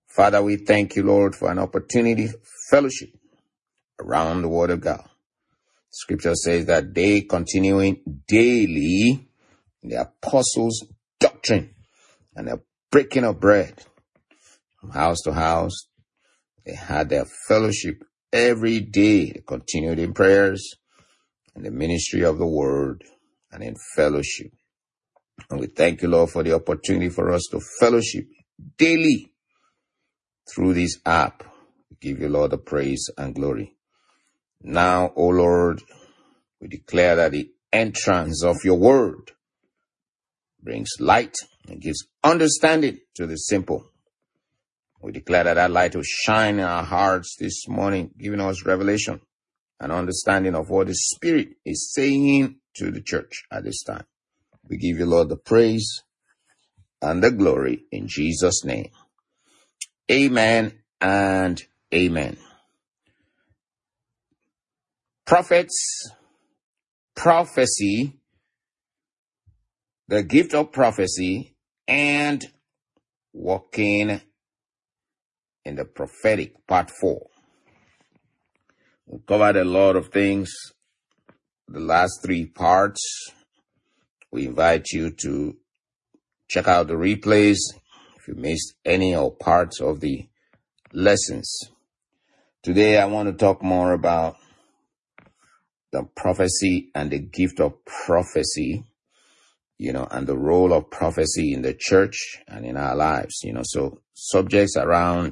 Father, we thank you, Lord, for an opportunity for fellowship around the Word of God. Scripture says that they continuing daily in the apostles' doctrine and the breaking of bread from house to house. They had their fellowship every day. They continued in prayers and the ministry of the Word and in fellowship. And we thank you, Lord, for the opportunity for us to fellowship daily through this app. We give you, Lord, the praise and glory. Now, O Lord, we declare that the entrance of your word brings light and gives understanding to the simple. We declare that that light will shine in our hearts this morning, giving us revelation and understanding of what the Spirit is saying to the church at this time. We give you, Lord, the praise and the glory in Jesus' name. Amen and amen. Prophets, prophecy, the gift of prophecy, and walking in the prophetic, part 4. We covered a lot of things, the last 3 parts. We invite you to check out the replays if you missed any or parts of the lessons. Today, I want to talk more about the prophecy and the gift of prophecy, and the role of prophecy in the church and in our lives, so subjects around,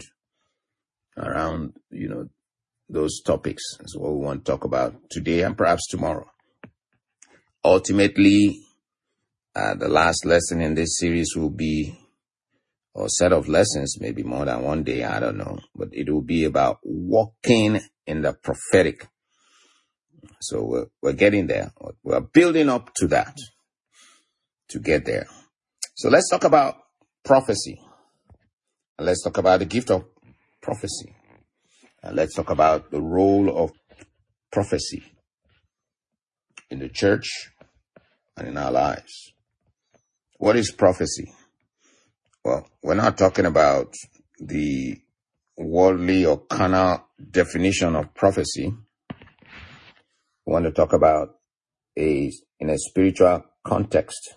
those topics is what we want to talk about today and perhaps tomorrow. Ultimately, the last lesson in this series will be, or set of lessons, maybe more than one day, I don't know, but it will be about walking in the prophetic. So we're getting there. We're building up to that to get there. So let's talk about prophecy. And let's talk about the gift of prophecy. And let's talk about the role of prophecy in the church and in our lives. What is prophecy? Well, we're not talking about the worldly or carnal definition of prophecy. We want to talk about in a spiritual context.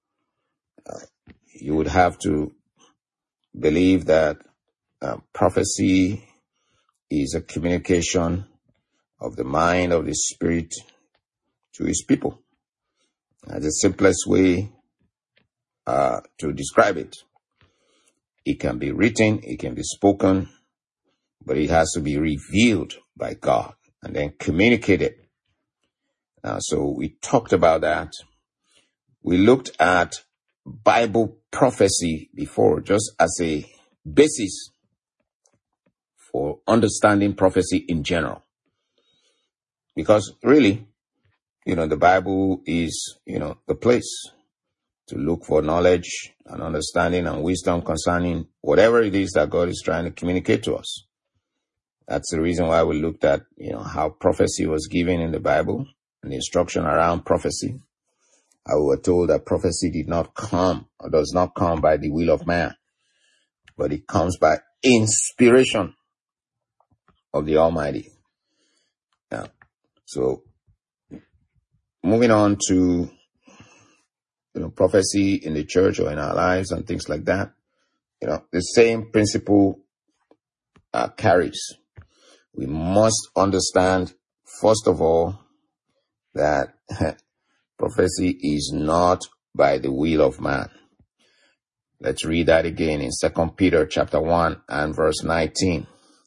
You would have to believe that prophecy is a communication of the mind of the Spirit to his people. That's the simplest way to describe it. It can be written, it can be spoken, but it has to be revealed by God and then communicated. So we talked about that. We looked at Bible prophecy before, just as a basis for understanding prophecy in general. Because really, the Bible is, the place to look for knowledge and understanding and wisdom concerning whatever it is that God is trying to communicate to us. That's the reason why we looked at, how prophecy was given in the Bible and the instruction around prophecy. How we were told that prophecy did not come or does not come by the will of man, but it comes by inspiration of the Almighty. Yeah. So moving on to prophecy in the church or in our lives and things like that, the same principle carries. We must understand, first of all, that prophecy is not by the will of man. Let's read that again in 2 Peter chapter 1 and verse 19.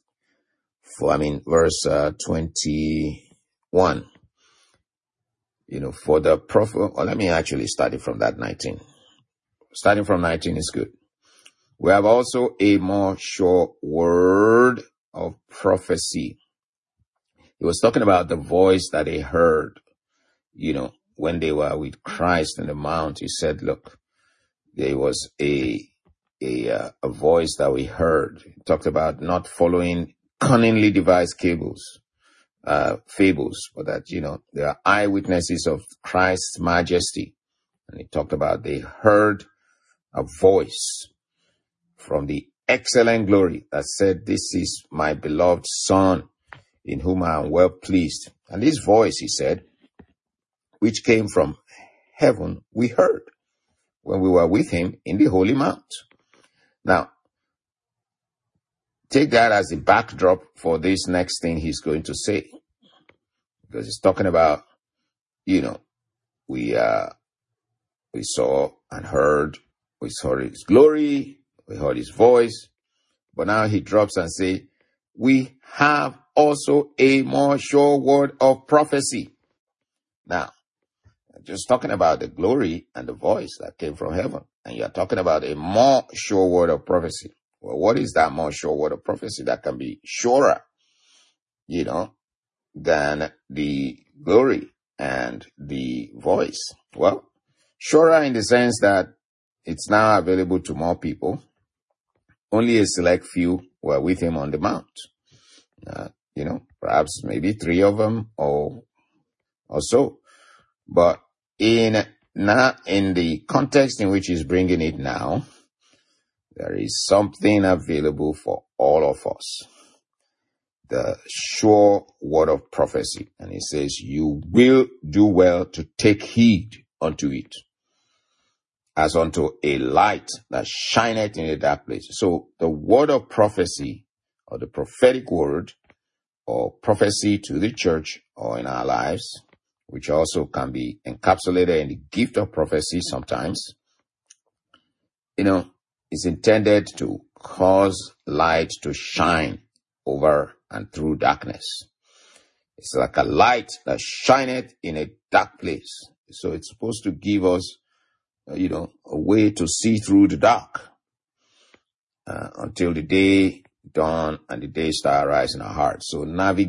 Verse 21. For the prophet, let me actually start it from that 19. Starting from 19 is good. We have also a more sure word of prophecy. He was talking about the voice that they heard, when they were with Christ in the mount. He said, look, there was a voice that we heard. He talked about not following cunningly devised fables, but that, there are eyewitnesses of Christ's majesty. And he talked about they heard a voice from the excellent glory, that said, "This is my beloved Son, in whom I am well pleased." And this voice, he said, which came from heaven, we heard when we were with him in the Holy Mount. Now, take that as a backdrop for this next thing he's going to say. Because he's talking about, we saw and heard, we saw his glory, we heard his voice. But now he drops and say, we have also a more sure word of prophecy. Now, just talking about the glory and the voice that came from heaven. And you're talking about a more sure word of prophecy. Well, what is that more sure word of prophecy that can be surer, than the glory and the voice? Well, surer in the sense that it's now available to more people. Only a select few were with him on the mount. Perhaps maybe 3 of them or so. But in the context in which he's bringing it now, there is something available for all of us. The sure word of prophecy. And he says, you will do well to take heed unto it, as unto a light that shineth in a dark place. So the word of prophecy, or the prophetic word, or prophecy to the church or in our lives, which also can be encapsulated in the gift of prophecy sometimes, is intended to cause light to shine over and through darkness. It's like a light that shineth in a dark place. So it's supposed to give us, a way to see through the dark until the day dawn and the day star rise in our hearts. So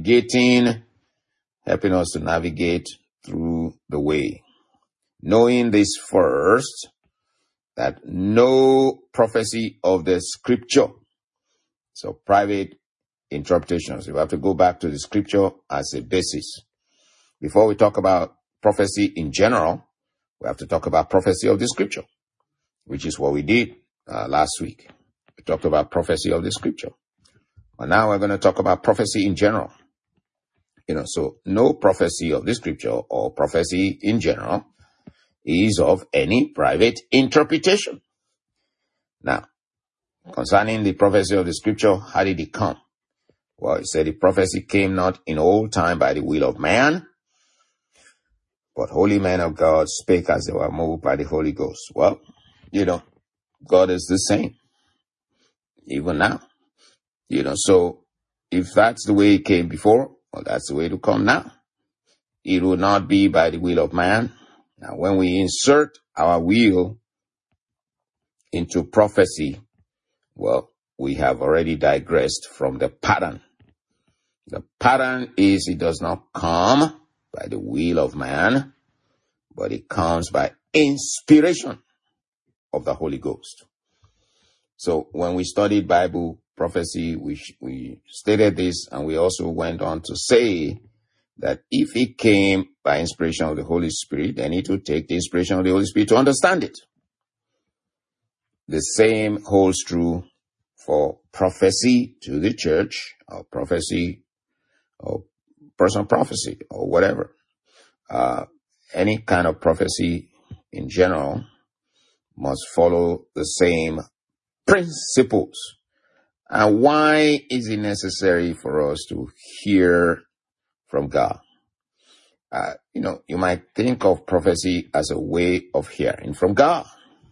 helping us to navigate through the way. Knowing this first, that no prophecy of the scripture, so private interpretations, we have to go back to the scripture as a basis. Before we talk about prophecy in general, we have to talk about prophecy of the scripture, which is what we did last week. We talked about prophecy of the scripture. But now we're going to talk about prophecy in general. So no prophecy of the scripture or prophecy in general is of any private interpretation. Now, concerning the prophecy of the scripture, how did it come? Well, it said the prophecy came not in old time by the will of man, but holy men of God spake as they were moved by the Holy Ghost. Well, God is the same, even now. So if that's the way it came before, well, that's the way it will come now. It will not be by the will of man. Now, when we insert our will into prophecy, well, we have already digressed from the pattern. The pattern is it does not come by the will of man, but it comes by inspiration of the Holy Ghost. So when we studied Bible prophecy, we stated this, and we also went on to say that if it came by inspiration of the Holy Spirit, then it would take the inspiration of the Holy Spirit to understand it. The same holds true for prophecy to the church, or prophecy, or personal prophecy, or whatever. Any kind of prophecy in general must follow the same principles. And why is it necessary for us to hear from God? You might think of prophecy as a way of hearing from God.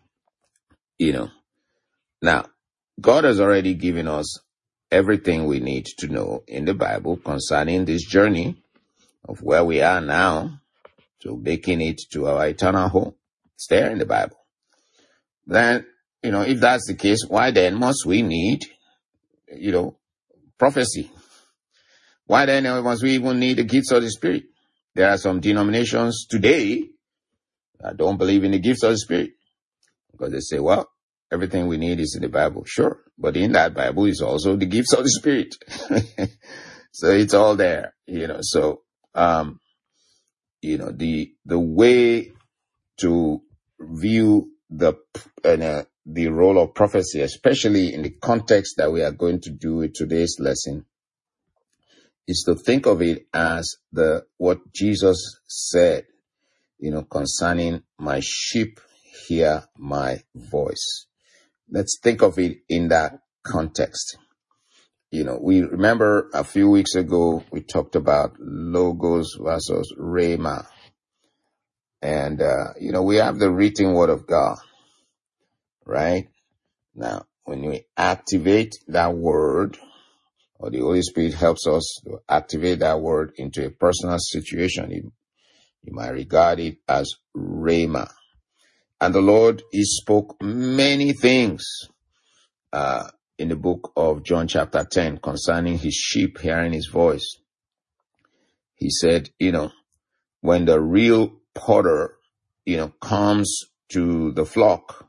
Now, God has already given us everything we need to know in the Bible concerning this journey of where we are now to making it to our eternal home. It's there in the Bible. Then, if that's the case, why then must we need, prophecy? Why then must we even need the gifts of the Spirit? There are some denominations today that don't believe in the gifts of the Spirit, because they say, well, everything we need is in the Bible. Sure. But in that Bible is also the gifts of the Spirit. So it's all there, So, the way to view the role of prophecy, especially in the context that we are going to do with today's lesson, is to think of it as what Jesus said, concerning my sheep hear my voice. Let's think of it in that context. We remember a few weeks ago, we talked about logos versus rhema. And, we have the written word of God, right? Now, when we activate that word, or the Holy Spirit helps us to activate that word into a personal situation, you might regard it as rhema. And the Lord, He spoke many things in the book of John chapter 10 concerning His sheep hearing His voice. He said, when the real potter, comes to the flock,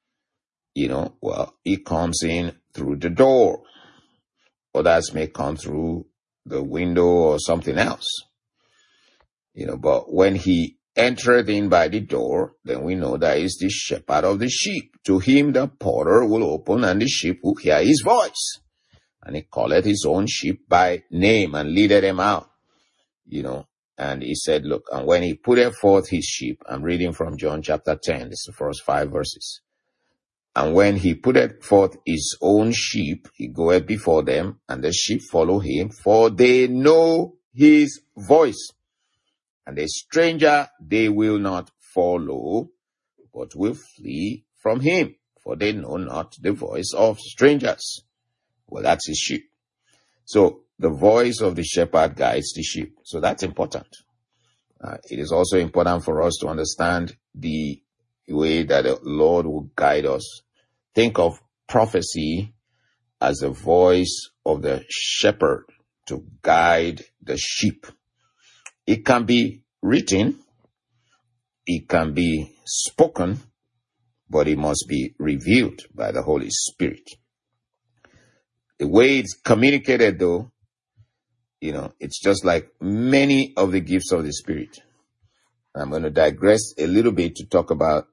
he comes in through the door. Others may come through the window or something else. But when he entereth in by the door, then we know that he's the shepherd of the sheep. To him the porter will open, and the sheep will hear his voice. And he calleth his own sheep by name and leadeth them out. And he said, look, and when he putteth forth his sheep, I'm reading from John chapter 10, this is the first 5 verses. And when he putteth forth his own sheep, he goeth before them, and the sheep follow him, for they know his voice. And a stranger they will not follow, but will flee from him, for they know not the voice of strangers. Well, that's his sheep. So the voice of the shepherd guides the sheep. So that's important. It is also important for us to understand the way that the Lord will guide us. Think of prophecy as the voice of the shepherd to guide the sheep. It can be written, it can be spoken, but it must be revealed by the Holy Spirit. The way it's communicated, though, it's just like many of the gifts of the Spirit. I'm going to digress a little bit to talk about,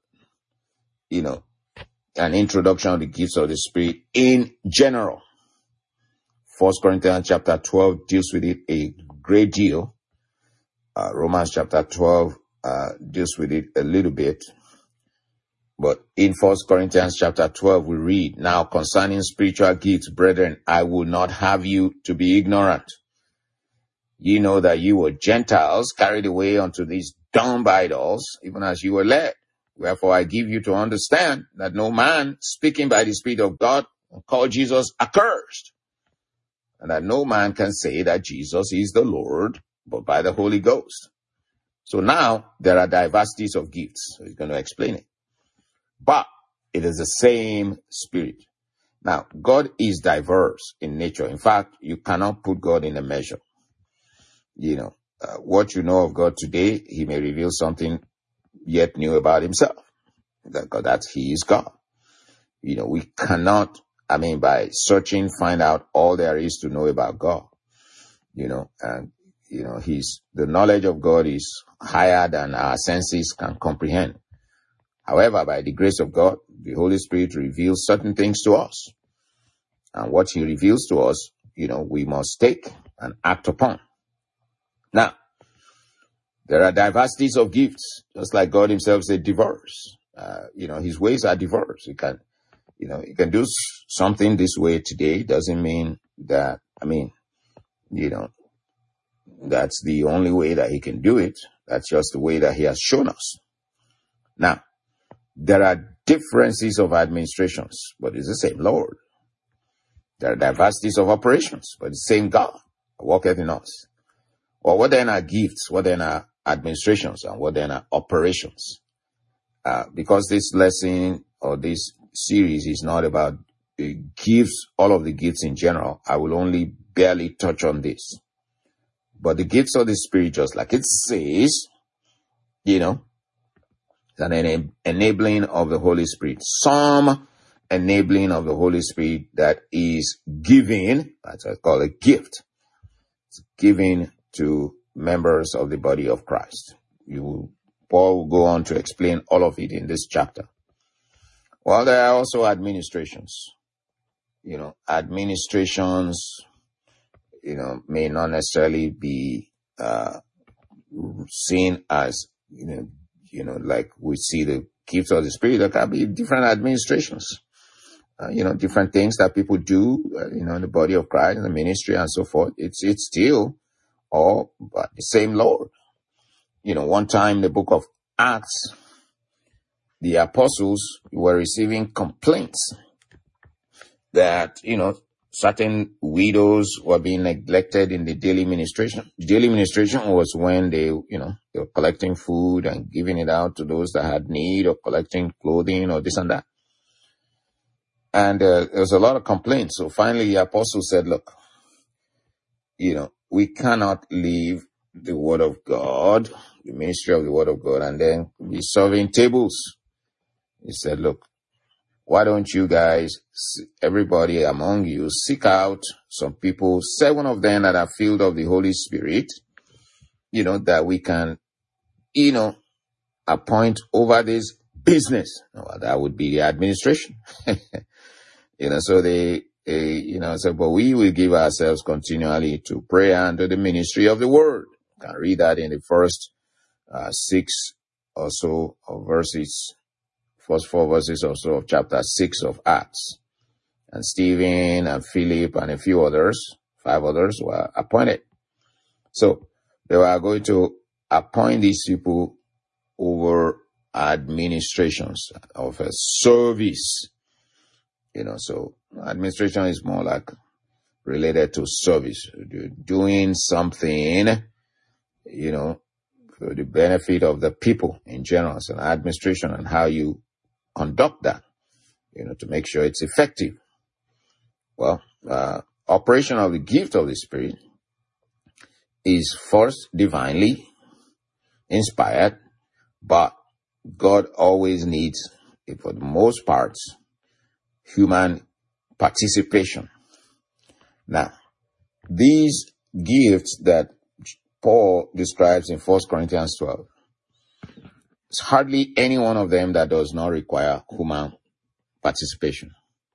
an introduction of the gifts of the Spirit in general. 1 Corinthians chapter 12 deals with it a great deal. Romans chapter 12 deals with it a little bit. But in 1 Corinthians chapter 12, we read, now concerning spiritual gifts, brethren, I will not have you to be ignorant. Ye know that you were Gentiles carried away unto these dumb idols, even as you were led. Wherefore I give you to understand that no man speaking by the Spirit of God call Jesus accursed, and that no man can say that Jesus is the Lord, but by the Holy Ghost. So now there are diversities of gifts. So he's going to explain it. But it is the same Spirit. Now, God is diverse in nature. In fact, you cannot put God in a measure. What you know of God today, He may reveal something yet new about Himself. That He is God. We cannot, by searching, find out all there is to know about God. The knowledge of God is higher than our senses can comprehend. However, by the grace of God, the Holy Spirit reveals certain things to us. And what He reveals to us, we must take and act upon. Now, there are diversities of gifts, just like God Himself said, diverse. His ways are diverse. He can do something this way today. Doesn't mean that, that's the only way that He can do it. That's just the way that He has shown us. Now, there are differences of administrations, but it's the same Lord. There are diversities of operations, but it's the same God worketh in us. Or what then are gifts? What then are administrations? And what then are operations? Because this lesson or this series is not about gifts, all of the gifts in general, I will only barely touch on this. But the gifts of the Spirit, just like it says, an enabling of the Holy Spirit. Some enabling of the Holy Spirit that is given, that's what I call a gift. It's given to members of the body of Christ. Paul will go on to explain all of it in this chapter. Well, there are also administrations. Administrations, may not necessarily be seen as, like we see the gifts of the Spirit. There can be different administrations, different things that people do, in the body of Christ, in the ministry and so forth. It's still all but the same Lord. One time in the book of Acts, the apostles were receiving complaints that, certain widows were being neglected in the daily ministration. The daily ministration was when they were collecting food and giving it out to those that had need, or collecting clothing or this and that. And there was a lot of complaints. So finally the apostle said, look, we cannot leave the word of God, the ministry of the word of God, and then be serving tables. He said, look, why don't you guys, everybody among you, seek out some people, 7 of them that are filled of the Holy Spirit, that we can, appoint over this business. Well, that would be the administration. So they said, but we will give ourselves continually to prayer and to the ministry of the word. You can read that in the first 6 or so of verses. First 4 verses or so of chapter 6 of Acts. And Stephen and Philip and a few others, 5 others, were appointed. So they were going to appoint these people over administrations of a service. So administration is more like related to service. Doing something, for the benefit of the people in general. So administration and how you conduct that, to make sure it's effective. Well, operation of the gift of the Spirit is first divinely inspired, but God always needs, for the most part, human participation. Now, these gifts that Paul describes in 1 Corinthians 12, it's hardly any one of them that does not require human participation.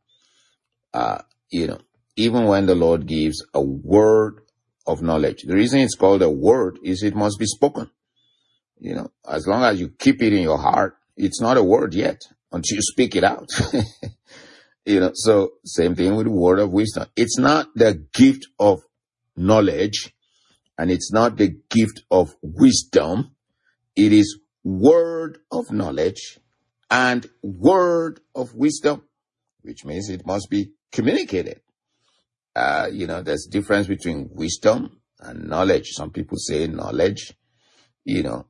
Even when the Lord gives a word of knowledge, the reason it's called a word is it must be spoken. As long as you keep it in your heart, it's not a word yet until you speak it out. So same thing with the word of wisdom. It's not the gift of knowledge and it's not the gift of wisdom. It is word of knowledge and word of wisdom, which means it must be communicated. There's a difference between wisdom and knowledge. Some people say knowledge, and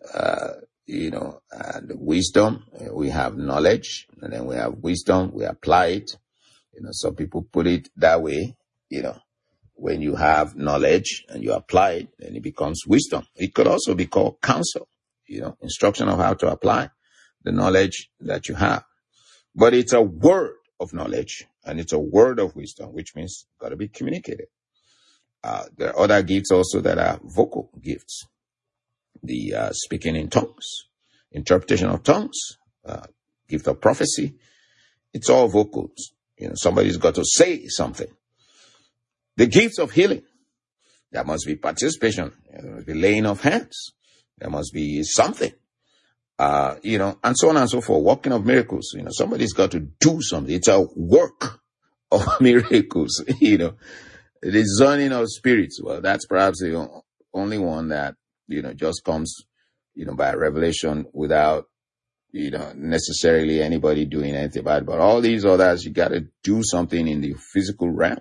wisdom. We have knowledge and then we have wisdom. We apply it. Some people put it that way. When you have knowledge and you apply it, then it becomes wisdom. It could also be called counsel, instruction of how to apply the knowledge that you have. But it's a word of knowledge and it's a word of wisdom, which means it's got to be communicated. There are other gifts also that are vocal gifts. The speaking in tongues, interpretation of tongues, gift of prophecy. It's all vocals. Somebody's got to say something. The gifts of healing. There must be participation. There must be laying of hands. There must be something. And so on and so forth. Working of miracles. Somebody's got to do something. It's a work of miracles. The discerning of spirits. Well, that's perhaps the only one that, just comes, by revelation without, necessarily anybody doing anything about it. But all these others, you got to do something in the physical realm.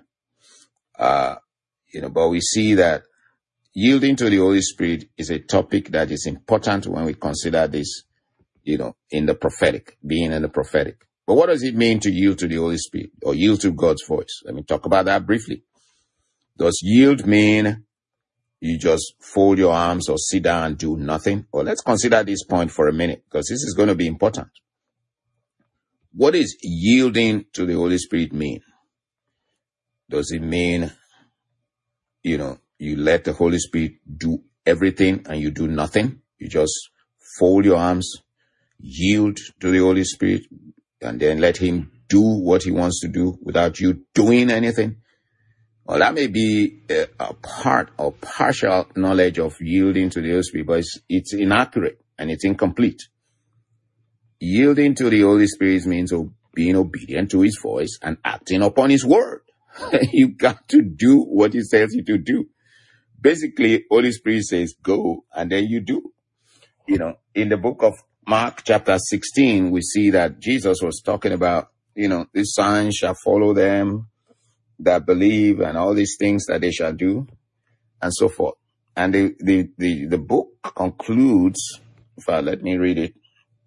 But we see that yielding to the Holy Spirit is a topic that is important when we consider this, in the prophetic, being in the prophetic. But what does it mean to yield to the Holy Spirit or yield to God's voice? Let me talk about that briefly. Does yield mean you just fold your arms or sit down and do nothing? Well, let's consider this point for a minute because this is going to be important. What does yielding to the Holy Spirit mean? Does it mean, you let the Holy Spirit do everything and you do nothing? You just fold your arms, yield to the Holy Spirit, and then let him do what he wants to do without you doing anything. Well, that may be a part or partial knowledge of yielding to the Holy Spirit, but it's inaccurate and it's incomplete. Yielding to the Holy Spirit means being obedient to his voice and acting upon his word. You got to do what he tells you to do. Basically, Holy Spirit says go, and then you do. In the book of Mark chapter 16, we see that Jesus was talking about, these signs shall follow them that believe, and all these things that they shall do, and so forth. And the book concludes, let me read it.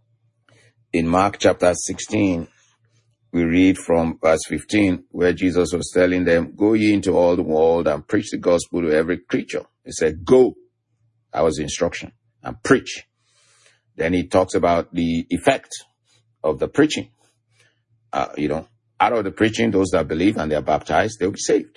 In Mark chapter 16, we read from verse 15, where Jesus was telling them, go ye into all the world and preach the gospel to every creature. He said, go. That was the instruction. And preach. Then he talks about the effect of the preaching. Out of the preaching, those that believe and they are baptized, they'll be saved.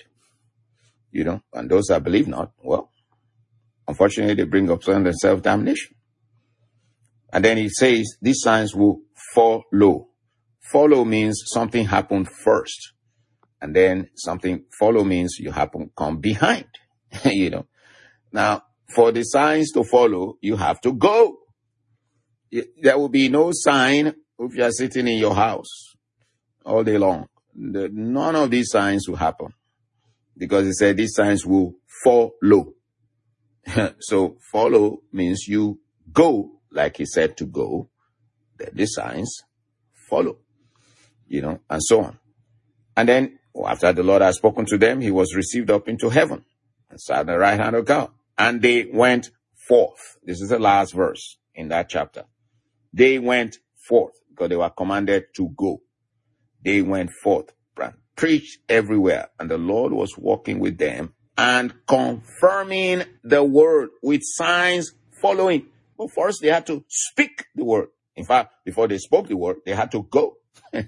And those that believe not, well, unfortunately, they bring up self-damnation. And then he says, these signs will follow. Follow means something happened first. And then follow means you come behind. Now, for the signs to follow, you have to go. There will be no sign if you are sitting in your house all day long. None of these signs will happen, because he said these signs will follow. So follow means you go, like he said to go. Then the signs follow, and so on. And then after the Lord had spoken to them, he was received up into heaven and sat at the right hand of God. And they went forth. This is the last verse in that chapter. They went forth because they were commanded to go. They went forth and preached everywhere. And the Lord was walking with them and confirming the word with signs following. But first they had to speak the word. In fact, before they spoke the word, they had to go.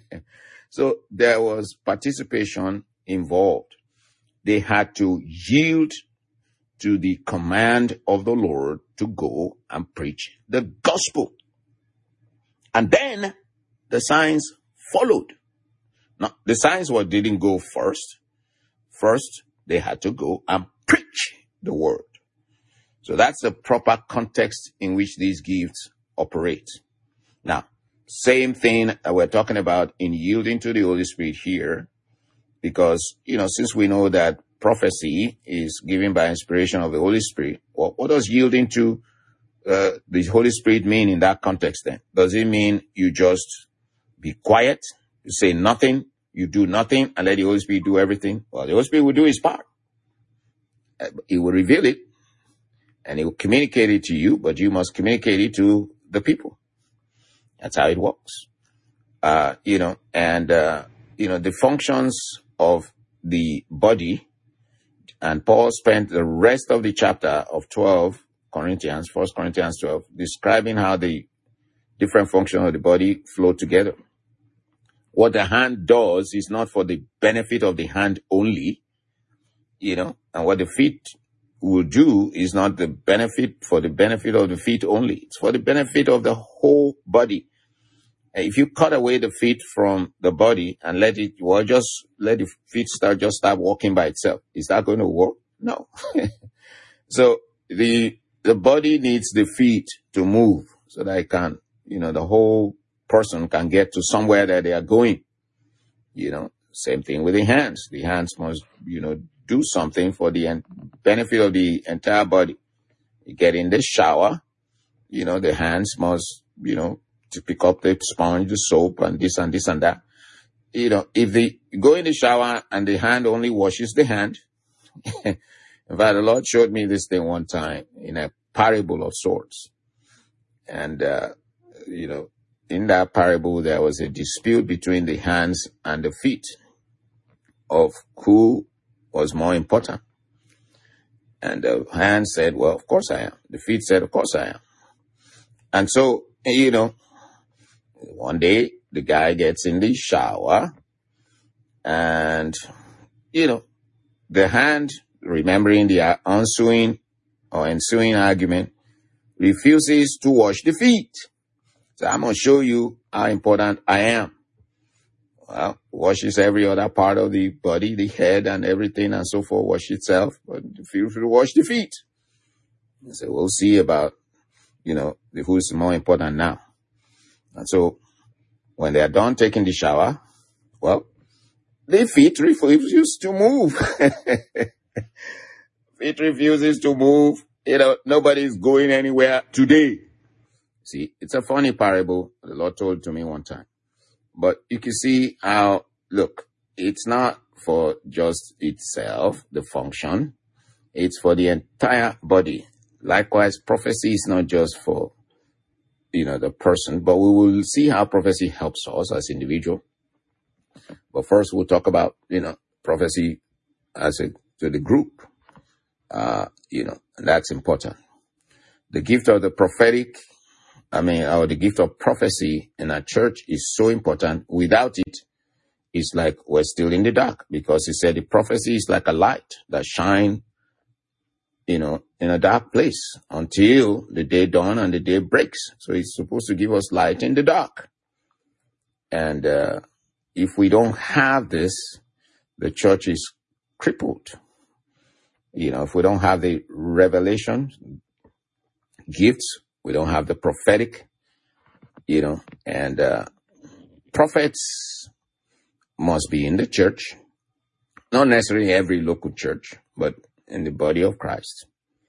So there was participation involved. They had to yield to the command of the Lord to go and preach the gospel. And then the signs followed. Now, the signs didn't go first. First, they had to go and preach the word. So that's the proper context in which these gifts operate. Now, same thing that we're talking about in yielding to the Holy Spirit here, because, since we know that prophecy is given by inspiration of the Holy Spirit, what does yielding to the Holy Spirit mean in that context then? Does it mean you just be quiet, you say nothing, you do nothing, and let the Holy Spirit do everything? Well, the Holy Spirit will do his part. He will reveal it, and he will communicate it to you, but you must communicate it to the people. That's how it works. The functions of the body, and Paul spent the rest of the chapter of 1 Corinthians 12, describing how the different functions of the body flow together. What the hand does is not for the benefit of the hand only, and what the feet will do is not for the benefit of the feet only. It's for the benefit of the whole body. If you cut away the feet from the body and let the feet start walking by itself, is that going to work? No. So the body needs the feet to move so that it can, the whole person can get to somewhere that they are going. Same thing with the hands. The hands must, do something for the benefit of the entire body. You get in the shower, the hands must, to pick up the sponge, the soap, and this and this and that. If they go in the shower and the hand only washes the hand. In fact, the Lord showed me this thing one time in a parable of sorts. And, in that parable, there was a dispute between the hands and the feet of who was more important. And the hand said, well, of course I am. The feet said, of course I am. And so, one day the guy gets in the shower and, the hand, remembering the ensuing argument, refuses to wash the feet. So I'm going to show you how important I am. Well, washes every other part of the body, the head and everything and so forth, wash itself, but feel free to wash the feet. So we'll see about, who's more important now. And so when they are done taking the shower, well, the feet refuses to move. Feet refuses to move. Nobody's going anywhere today. See, it's a funny parable the Lord told to me one time. But you can see how, look, it's not for just itself, the function. It's for the entire body. Likewise, prophecy is not just for, the person, but we will see how prophecy helps us as individual. But first, we'll talk about, prophecy to the group. And that's important. The gift of the prophetic, or the gift of prophecy in our church is so important. Without it, it's like we're still in the dark, because he said the prophecy is like a light that shines, in a dark place until the day dawn and the day breaks. So it's supposed to give us light in the dark. And if we don't have this, the church is crippled. If we don't have the revelation gifts, we don't have the prophetic, and prophets must be in the church, not necessarily every local church, but in the body of Christ.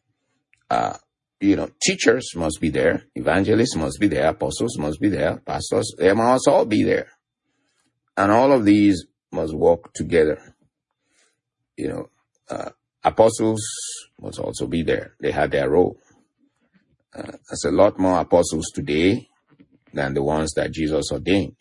Teachers must be there, evangelists must be there, apostles must be there, pastors, they must all be there. And all of these must work together. Apostles must also be there. They had their role. There's a lot more apostles today than the ones that Jesus ordained.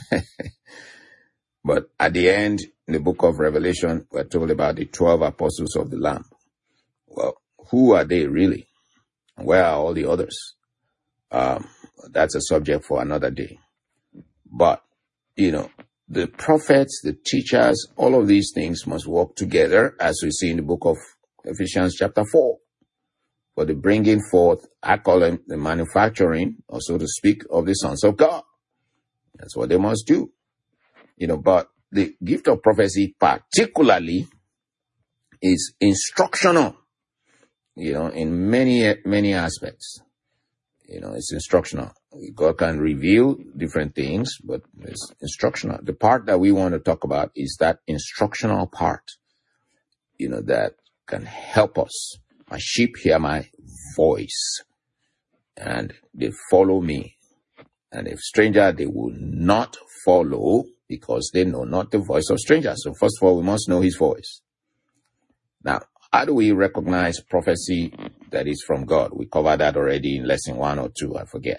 But at the end, in the book of Revelation, we're told about the 12 apostles of the Lamb. Well, who are they really? Where are all the others? That's a subject for another day. But, the prophets, the teachers, all of these things must work together, as we see in the book of Ephesians chapter 4. For the bringing forth, I call them the manufacturing, or so to speak, of the sons of God. That's what they must do. But the gift of prophecy particularly is instructional, in many, many aspects. It's instructional. God can reveal different things, but it's instructional. The part that we want to talk about is that instructional part, that can help us. My sheep hear my voice, and they follow me. And if stranger, they will not follow, because they know not the voice of strangers. So first of all, we must know his voice. Now, how do we recognize prophecy that is from God? We covered that already in lesson 1 or 2, I forget.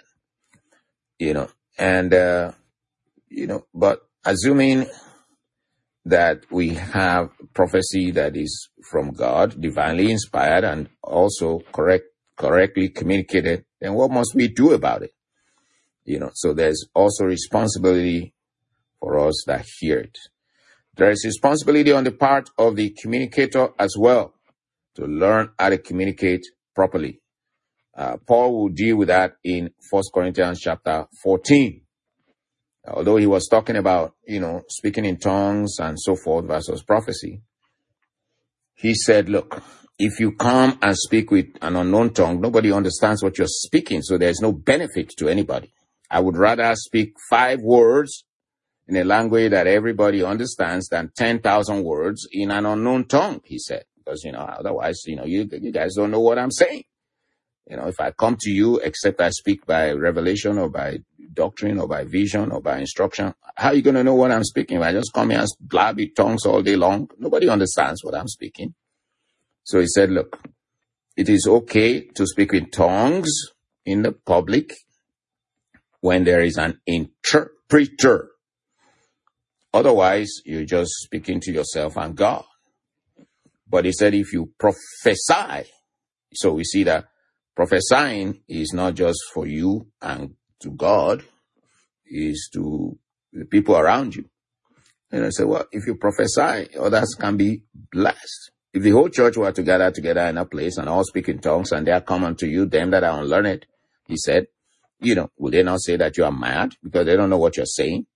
But assuming that we have prophecy that is from God, divinely inspired, and also correctly communicated, then what must we do about it? So there's also responsibility for us that hear it. There is responsibility on the part of the communicator as well, to learn how to communicate properly. Paul will deal with that in 1 Corinthians chapter 14. Although he was talking about, speaking in tongues and so forth versus prophecy, he said, look, if you come and speak with an unknown tongue, nobody understands what you're speaking, so there's no benefit to anybody. I would rather speak 5 words in a language that everybody understands than 10,000 words in an unknown tongue, he said. Because, otherwise, you guys don't know what I'm saying. If I come to you, except I speak by revelation or by doctrine or by vision or by instruction, how are you going to know what I'm speaking? If I just come here and blab in tongues all day long, nobody understands what I'm speaking. So he said, look, it is okay to speak in tongues in the public when there is an interpreter. Otherwise, you're just speaking to yourself and God. But he said, if you prophesy, so we see that prophesying is not just for you and to God, is to the people around you. And I said, well, if you prophesy, others can be blessed. If the whole church were to gather together in a place and all speak in tongues, and they are common to you, them that are unlearned, he said, will they not say that you are mad because they don't know what you're saying?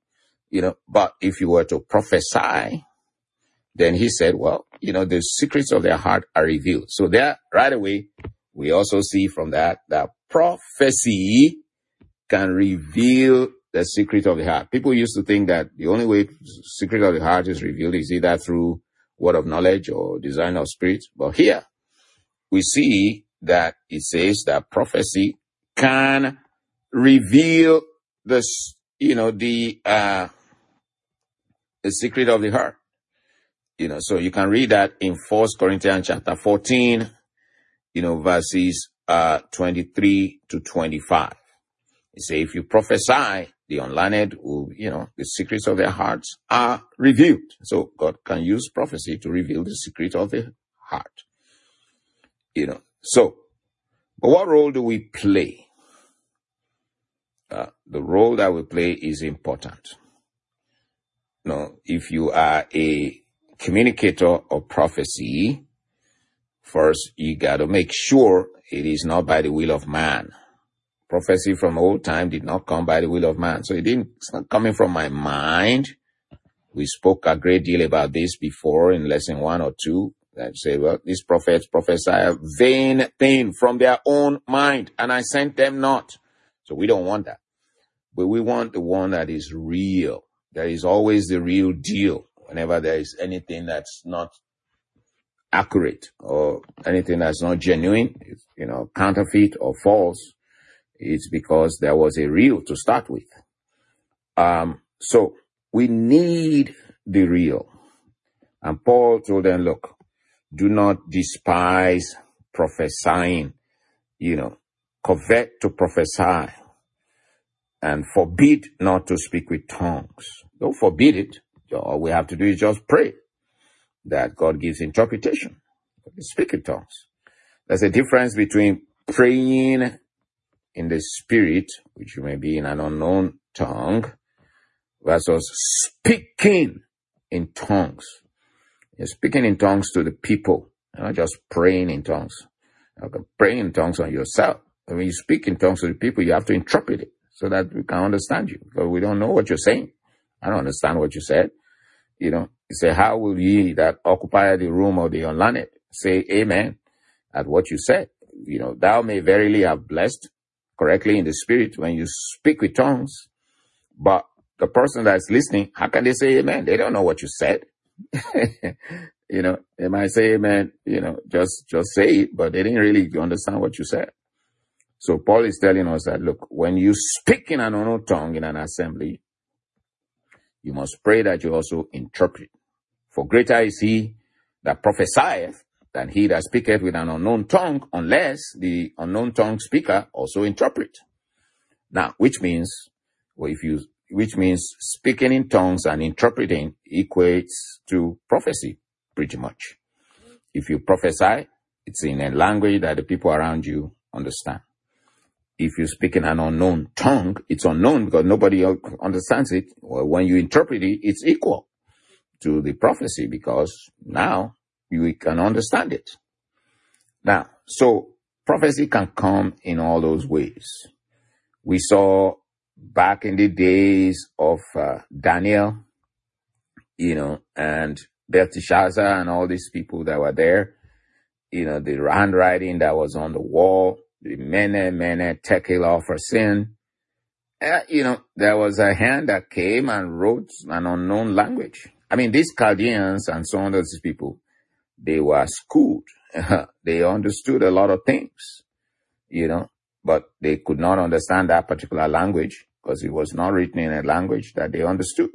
But if you were to prophesy, then he said, well, the secrets of their heart are revealed. So there, right away, we also see from that prophecy can reveal the secret of the heart. People used to think that the only way the secret of the heart is revealed is either through word of knowledge or design of spirit. But here we see that it says that prophecy can reveal the secret of the heart. So you can read that in 1 Corinthians chapter 14, verses 23 to 25. It says, if you prophesy, the unlearned will, the secrets of their hearts are revealed. So God can use prophecy to reveal the secret of the heart. So, but what role do we play? The role that we play is important. If you are a communicator of prophecy, first you got to make sure it is not by the will of man. Prophecy from old time did not come by the will of man. So it's not coming from my mind. We spoke a great deal about this before in lesson 1 or 2. That say, well, these prophets prophesy a vain thing from their own mind, and I sent them not. So we don't want that. But we want the one that is real. There is always the real deal whenever there is anything that's not accurate or anything that's not genuine, counterfeit or false. It's because there was a real to start with. So we need the real. And Paul told them, look, do not despise prophesying, covet to prophesy and forbid not to speak with tongues. Don't forbid it. All we have to do is just pray that God gives interpretation. Speak in tongues. There's a difference between praying in the spirit, which you may be in an unknown tongue, versus speaking in tongues. You're speaking in tongues to the people, not just praying in tongues. You can pray in tongues on yourself. When you speak in tongues to the people, you have to interpret it so that we can understand you, because we don't know what you're saying. I don't understand what you said. You say, how will ye that occupy the room of the unlearned say amen at what you said? Thou may verily have blessed correctly in the spirit when you speak with tongues, but the person that's listening, how can they say amen? They don't know what you said. They might say amen, just say it, but they didn't really understand what you said. So Paul is telling us that, look, when you speak in an unknown tongue in an assembly, you must pray that you also interpret. For greater is he that prophesieth than he that speaketh with an unknown tongue, unless the unknown tongue speaker also interpret. Now, which means speaking in tongues and interpreting equates to prophecy, pretty much. If you prophesy, it's in a language that the people around you understand. If you speak in an unknown tongue, it's unknown because nobody else understands it. Well, when you interpret it, it's equal to the prophecy because now you can understand it. Now, so prophecy can come in all those ways. We saw back in the days of Daniel, and Belteshazzar and all these people that were there, the handwriting that was on the wall, the mene, tekel upharsin. There was a hand that came and wrote an unknown language. I mean, these Chaldeans and so on, those people, they were schooled. They understood a lot of things, but they could not understand that particular language because it was not written in a language that they understood.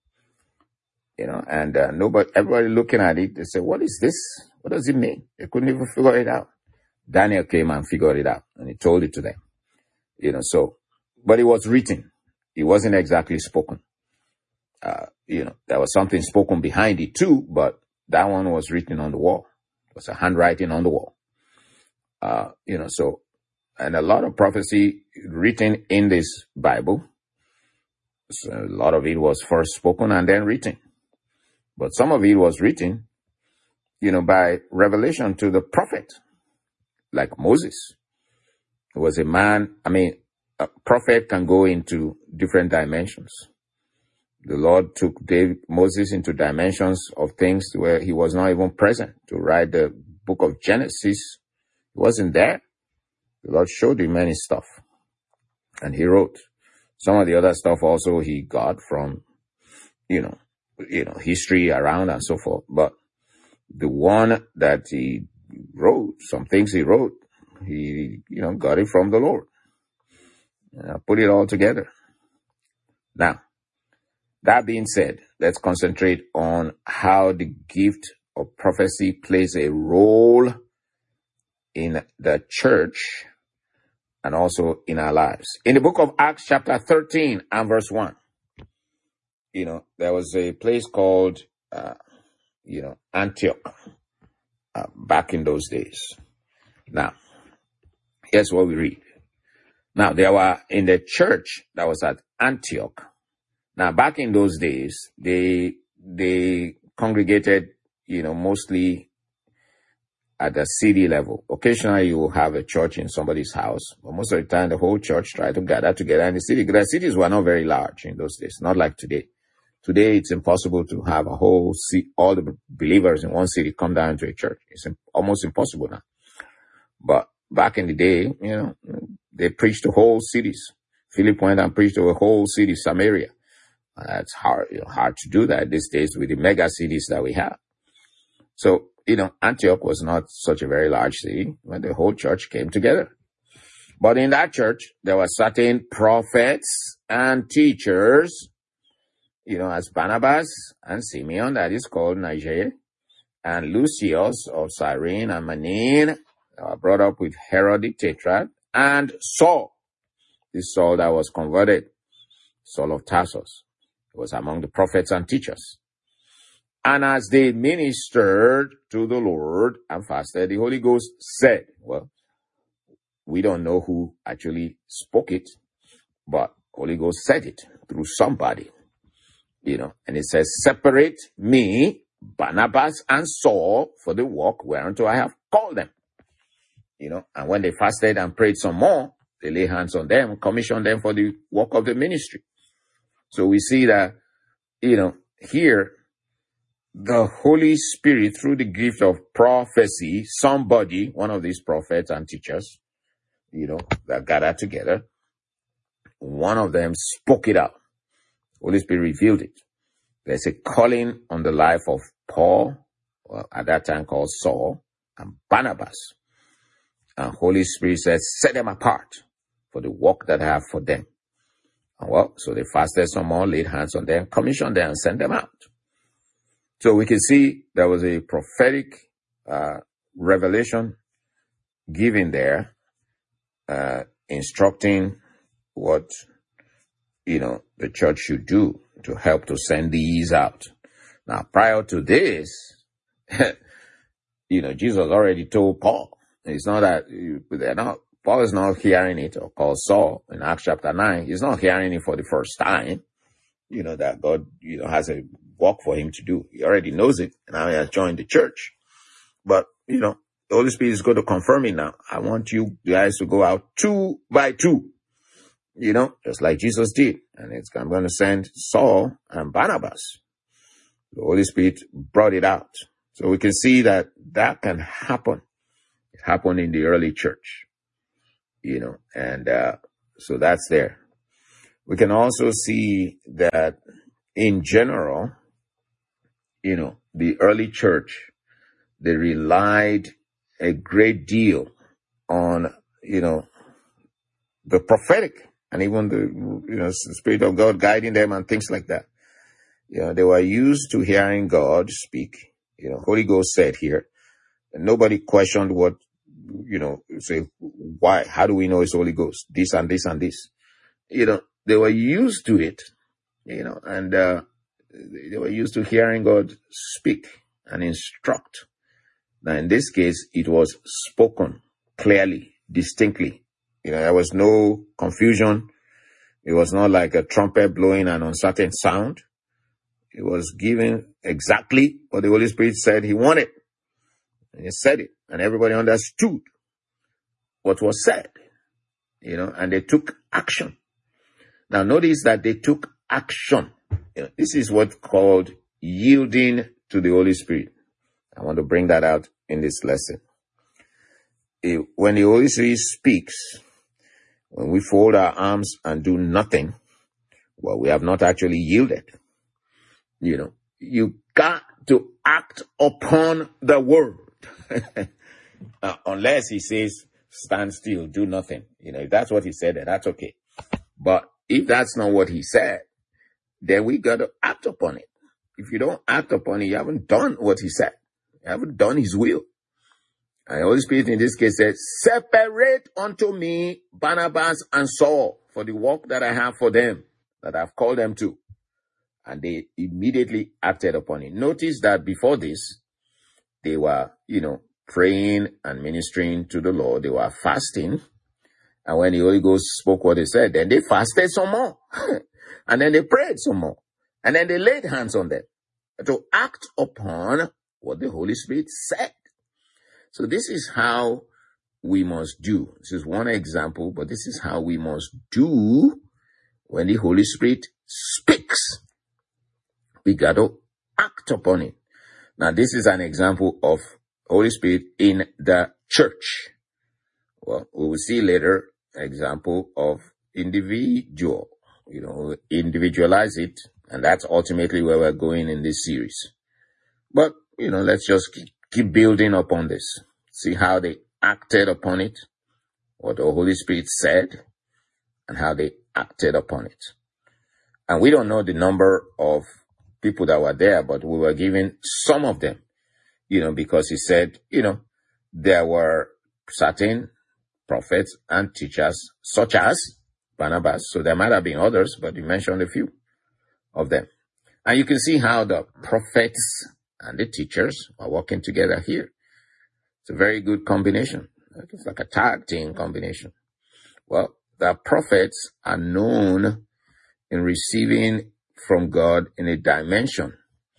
And everybody looking at it, they said, what is this? What does it mean? They couldn't even figure it out. Daniel came and figured it out, and he told it to them. But it was written. It wasn't exactly spoken. There was something spoken behind it too, but that one was written on the wall. It was a handwriting on the wall. And a lot of prophecy written in this Bible. So a lot of it was first spoken and then written. But some of it was written, by revelation to the prophet, like Moses. It was a man, a prophet can go into different dimensions. The Lord took Moses into dimensions of things where he was not even present to write the book of Genesis. He wasn't there. The Lord showed him many stuff, and he wrote. Some of the other stuff also he got from, history around and so forth. But the one that he wrote, some things he wrote, he, got it from the Lord. Put it all together. Now, that being said, let's concentrate on how the gift of prophecy plays a role in the church and also in our lives. In the book of Acts chapter 13 and verse 1, there was a place called, Antioch back in those days. Now, here's what we read. Now, there were in the church that was at Antioch. Now, back in those days, they congregated, mostly at the city level. Occasionally, you will have a church in somebody's house, but most of the time, the whole church tried to gather together in the city. The cities were not very large in those days, not like today. Today, it's impossible to have a whole all the believers in one city come down to a church. It's almost impossible now. But back in the day, they preached to whole cities. Philip went and preached to a whole city, Samaria. That's hard to do that these days with the mega cities that we have. So, Antioch was not such a very large city when the whole church came together. But in that church, there were certain prophets and teachers, as Barnabas and Simeon, that is called Niger, and Lucius of Cyrene and Manaen, brought up with Herod the Tetrarch, and Saul, this Saul that was converted, Saul of Tarsus, was among the prophets and teachers. And as they ministered to the Lord and fasted, the Holy Ghost said, well, we don't know who actually spoke it, but Holy Ghost said it through somebody, and it says, separate me, Barnabas and Saul, for the work whereunto I have called them. And when they fasted and prayed some more, they lay hands on them, commissioned them for the work of the ministry. So we see that, here, the Holy Spirit, through the gift of prophecy, somebody, one of these prophets and teachers, that gathered together, one of them spoke it out. Holy Spirit revealed it. There's a calling on the life of Paul, at that time called Saul, and Barnabas. And Holy Spirit says, set them apart for the work that I have for them. And so they fasted some more, laid hands on them, commissioned them, and sent them out. So we can see there was a prophetic revelation given there, instructing what, the church should do to help to send these out. Now, prior to this, Jesus already told Paul. It's not that Paul is not hearing it, or called Saul in Acts chapter 9. He's not hearing it for the first time, that God, has a work for him to do. He already knows it, and now he has joined the church. But, the Holy Spirit is going to confirm it now. I want you guys to go out 2 by 2, just like Jesus did. And I'm going to send Saul and Barnabas. The Holy Spirit brought it out. So we can see that can happen. It happened in the early church, and so that's there. We can also see that in general, the early church, they relied a great deal on, the prophetic, and even the, Spirit of God guiding them and things like that. They were used to hearing God speak. Holy Ghost said here, and nobody questioned what, say, why, how do we know it's Holy Ghost? This and this and this. They were used to it, and they were used to hearing God speak and instruct. Now, in this case, it was spoken clearly, distinctly. There was no confusion. It was not like a trumpet blowing an uncertain sound. It was given exactly what the Holy Spirit said he wanted. And he said it, and everybody understood what was said, and they took action. Now, notice that they took action. This is what's called yielding to the Holy Spirit. I want to bring that out in this lesson. When the Holy Spirit speaks, when we fold our arms and do nothing, well, we have not actually yielded. You got to act upon the word. Unless he says, stand still, do nothing. If that's what he said, then that's okay. But if that's not what he said, then we got to act upon it. If you don't act upon it, you haven't done what he said. You haven't done his will. And the Holy Spirit in this case said, separate unto me Barnabas and Saul for the work that I have for them, that I've called them to. And they immediately acted upon it. Notice that before this, they were, praying and ministering to the Lord. They were fasting. And when the Holy Ghost spoke what they said, then they fasted some more. And then they prayed some more. And then they laid hands on them to act upon what the Holy Spirit said. So this is how we must do. This is one example, but this is how we must do when the Holy Spirit speaks. We got to act upon it. Now, this is an example of Holy Spirit in the church. Well, we will see later an example of individual. Individualize it, and that's ultimately where we're going in this series. But, let's just keep building upon this. See how they acted upon it, what the Holy Spirit said, and how they acted upon it. And we don't know the number of people that were there, but we were given some of them, because he said, there were certain prophets and teachers, such as Barnabas. So there might have been others, but he mentioned a few of them. And you can see how the prophets and the teachers are working together here. It's a very good combination. It's like a tag team combination. Well, the prophets are known in receiving from God in a dimension.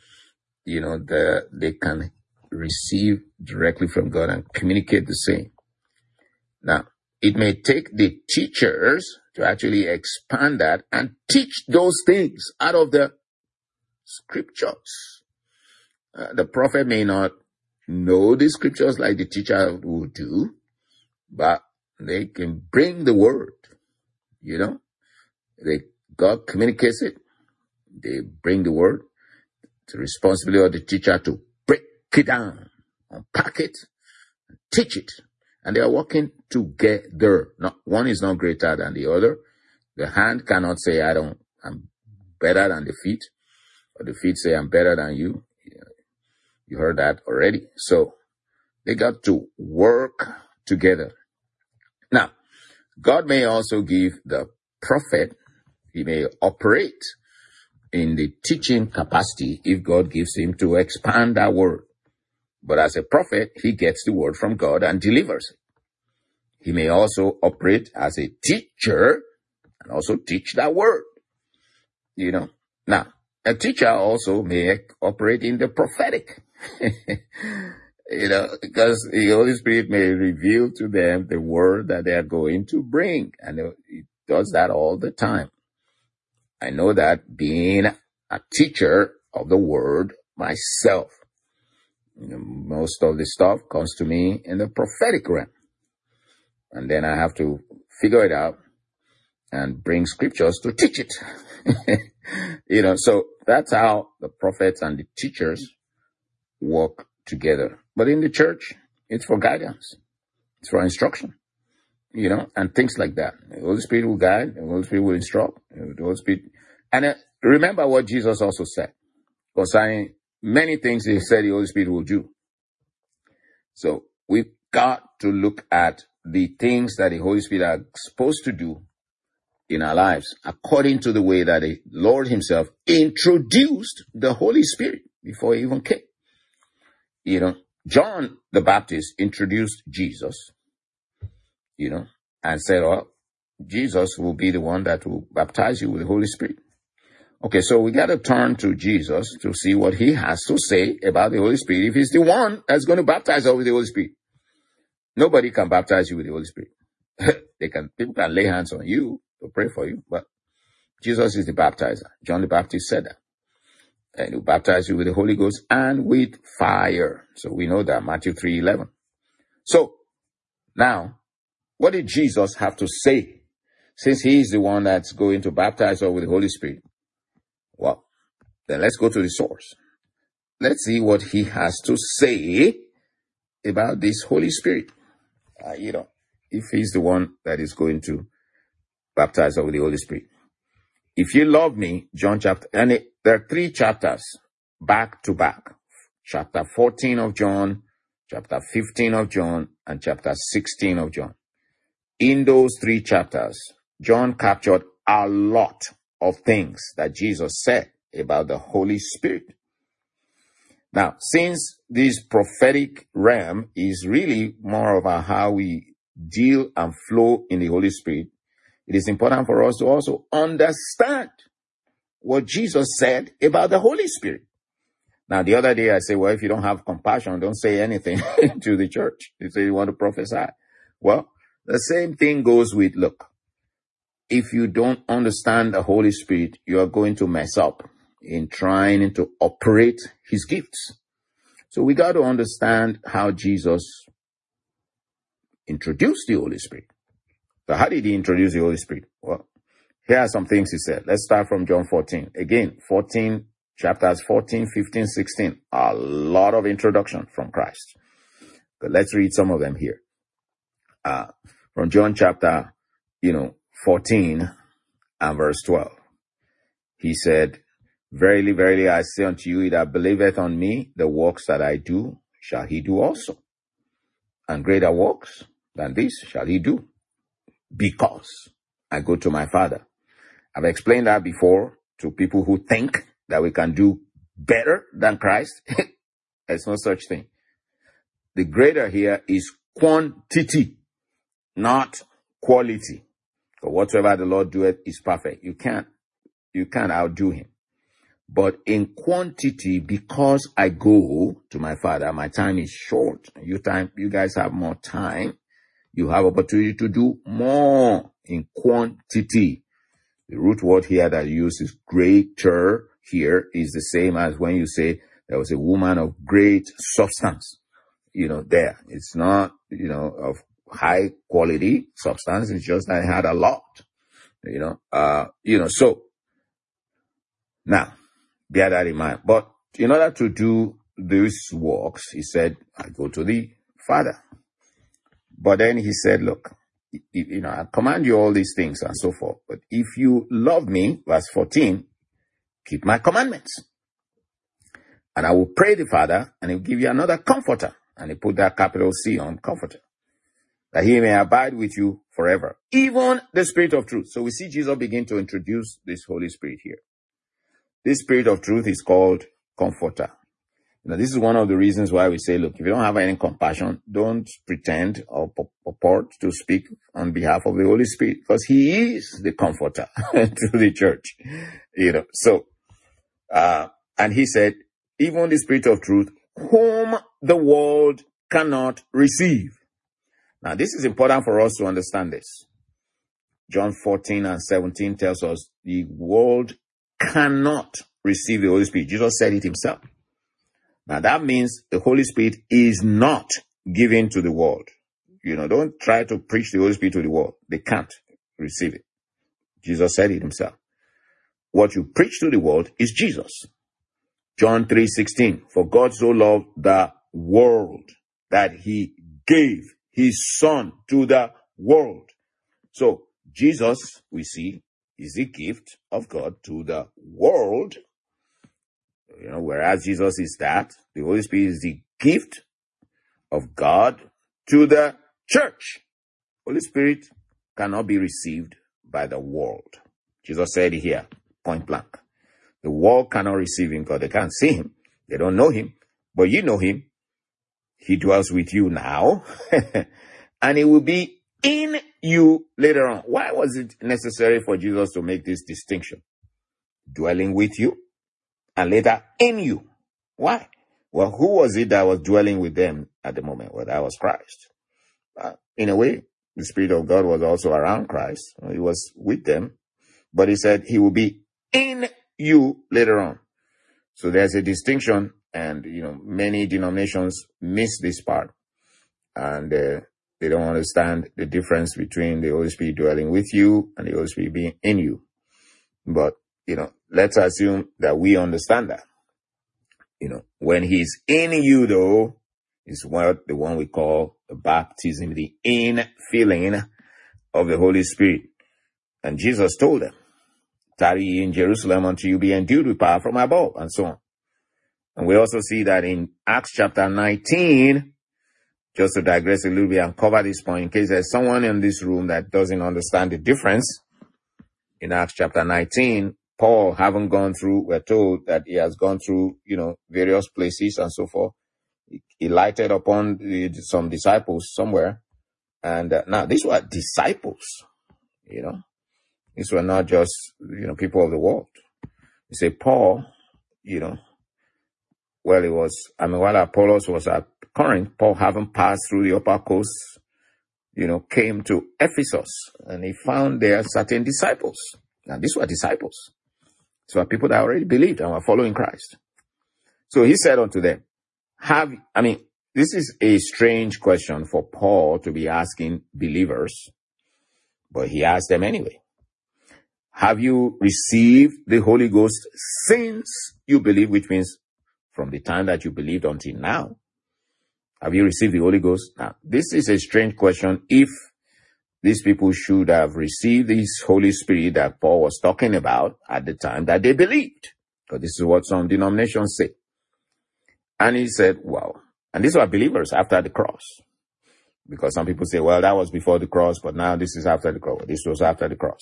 They can receive directly from God and communicate the same. Now, it may take the teachers to actually expand that and teach those things out of the scriptures. The prophet may not know the scriptures like the teacher will do, but they can bring the word, God communicates it. They bring the word. It's the responsibility of the teacher to break it down, unpack it, teach it. And they are working together. One is not greater than the other. The hand cannot say, I'm better than the feet. Or the feet say, I'm better than you. You heard that already. So they got to work together. Now, God may also give the prophet, he may operate in the teaching capacity if God gives him to expand that word. But as a prophet, he gets the word from God and delivers it. He may also operate as a teacher and also teach that word. Now, a teacher also may operate in the prophetic. Because the Holy Spirit may reveal to them the word that they are going to bring. And he does that all the time. I know that being a teacher of the word myself. Most of the stuff comes to me in the prophetic realm. And then I have to figure it out and bring scriptures to teach it. So that's how the prophets and the teachers work together. But in the church, it's for guidance. It's for instruction, and things like that. The Holy Spirit will guide. The Holy Spirit will instruct. The Holy Spirit. And remember what Jesus also said concerning many things he said the Holy Spirit will do. So we've got to look at the things that the Holy Spirit is supposed to do in our lives according to the way that the Lord himself introduced the Holy Spirit before he even came. John the Baptist introduced Jesus, and said, Jesus will be the one that will baptize you with the Holy Spirit. Okay, so we got to turn to Jesus to see what he has to say about the Holy Spirit if he's the one that's going to baptize us with the Holy Spirit. Nobody can baptize you with the Holy Spirit. People can lay hands on you to pray for you, but Jesus is the baptizer. John the Baptist said that. And he'll baptize you with the Holy Ghost and with fire. So we know that, Matthew 3:11. So now, what did Jesus have to say? Since he is the one that's going to baptize us with the Holy Spirit. Well, then let's go to the source. Let's see what he has to say about this Holy Spirit. If he's the one that is going to baptize us with the Holy Spirit. If you love me, John chapter, and there are 3 chapters back to back. Chapter 14 of John, chapter 15 of John, and chapter 16 of John. In those 3 chapters, John captured a lot of things that Jesus said about the Holy Spirit. Now, since this prophetic realm is really more about how we deal and flow in the Holy Spirit, it is important for us to also understand what Jesus said about the Holy Spirit. Now, the other day I said, well, if you don't have compassion, don't say anything to the church. You say you want to prophesy. Well, the same thing goes with, look, if you don't understand the Holy Spirit, you are going to mess up in trying to operate his gifts. So we got to understand how Jesus introduced the Holy Spirit. So how did he introduce the Holy Spirit? Well, here are some things he said. Let's start from John 14. Again, chapters 14, 15, 16. A lot of introduction from Christ. But let's read some of them here. From John chapter, 14 and verse 12. He said, verily, verily, I say unto you, he that believeth on me, the works that I do, shall he do also. And greater works than this shall he do, because I go to my Father. I've explained that before to people who think that we can do better than Christ. There's no such thing. The greater here is quantity, not quality. For whatsoever the Lord doeth is perfect. You can't outdo him. But in quantity, because I go to my Father, my time is short. You guys have more time. You have opportunity to do more in quantity. The root word here that you use is greater. Here is the same as when you say there was a woman of great substance. There. It's not, of high quality substance. It's just that it had a lot. So now bear that in mind. But in order to do these works, he said, I go to the Father. But then he said, look, I command you all these things and so forth. But if you love me, verse 14, keep my commandments. And I will pray the Father, and he'll give you another comforter. And he put that capital C on comforter, that he may abide with you forever, even the Spirit of truth. So we see Jesus begin to introduce this Holy Spirit here. This Spirit of truth is called comforter. This is one of the reasons why we say, look, if you don't have any compassion, don't pretend or purport to speak on behalf of the Holy Spirit, because he is the comforter to the church. And he said, even the Spirit of truth, whom the world cannot receive. Now, this is important for us to understand this. John 14 and 17 tells us the world cannot receive the Holy Spirit. Jesus said it himself. Now, that means the Holy Spirit is not given to the world. Don't try to preach the Holy Spirit to the world. They can't receive it. Jesus said it himself. What you preach to the world is Jesus. John 3:16, for God so loved the world that he gave his Son to the world. So Jesus, we see, is the gift of God to the world. Whereas Jesus is that, the Holy Spirit is the gift of God to the church. Holy Spirit cannot be received by the world. Jesus said it here, point blank. The world cannot receive him because they can't see him. They don't know him. But you know him. He dwells with you now. And he will be in you later on. Why was it necessary for Jesus to make this distinction? Dwelling with you and later in you. Why? Well, who was it that was dwelling with them at the moment? Well, that was Christ. In a way, the Spirit of God was also around Christ. He was with them. but he said he will be in you later on. So there's a distinction, and, many denominations miss this part, and they don't understand the difference between the Holy Spirit dwelling with you and the Holy Spirit being in you. But, let's assume that we understand that. When he's in you, though, is the one we call the baptism, the infilling of the Holy Spirit. And Jesus told them, tarry ye in Jerusalem until you be endued with power from above, and so on. And we also see that in Acts chapter 19, just to digress a little bit and cover this point, in case there's someone in this room that doesn't understand the difference. In Acts chapter 19, Paul, having gone through, we're told that he has gone through, various places and so forth. He lighted upon some disciples somewhere. And now these were disciples, These were not just, people of the world. You say Paul, while Apollos was at Corinth, Paul, having passed through the upper coast, came to Ephesus, and he found there certain disciples. Now, these were disciples. These were people that already believed and were following Christ. So he said unto them, this is a strange question for Paul to be asking believers, but he asked them anyway. Have you received the Holy Ghost since you believe, which means from the time that you believed until now? Have you received the Holy Ghost? Now, this is a strange question if these people should have received this Holy Spirit that Paul was talking about at the time that they believed. Because this is what some denominations say. And he said, well, and these were believers after the cross. Because some people say, well, that was before the cross, but now this is after the cross. This was after the cross.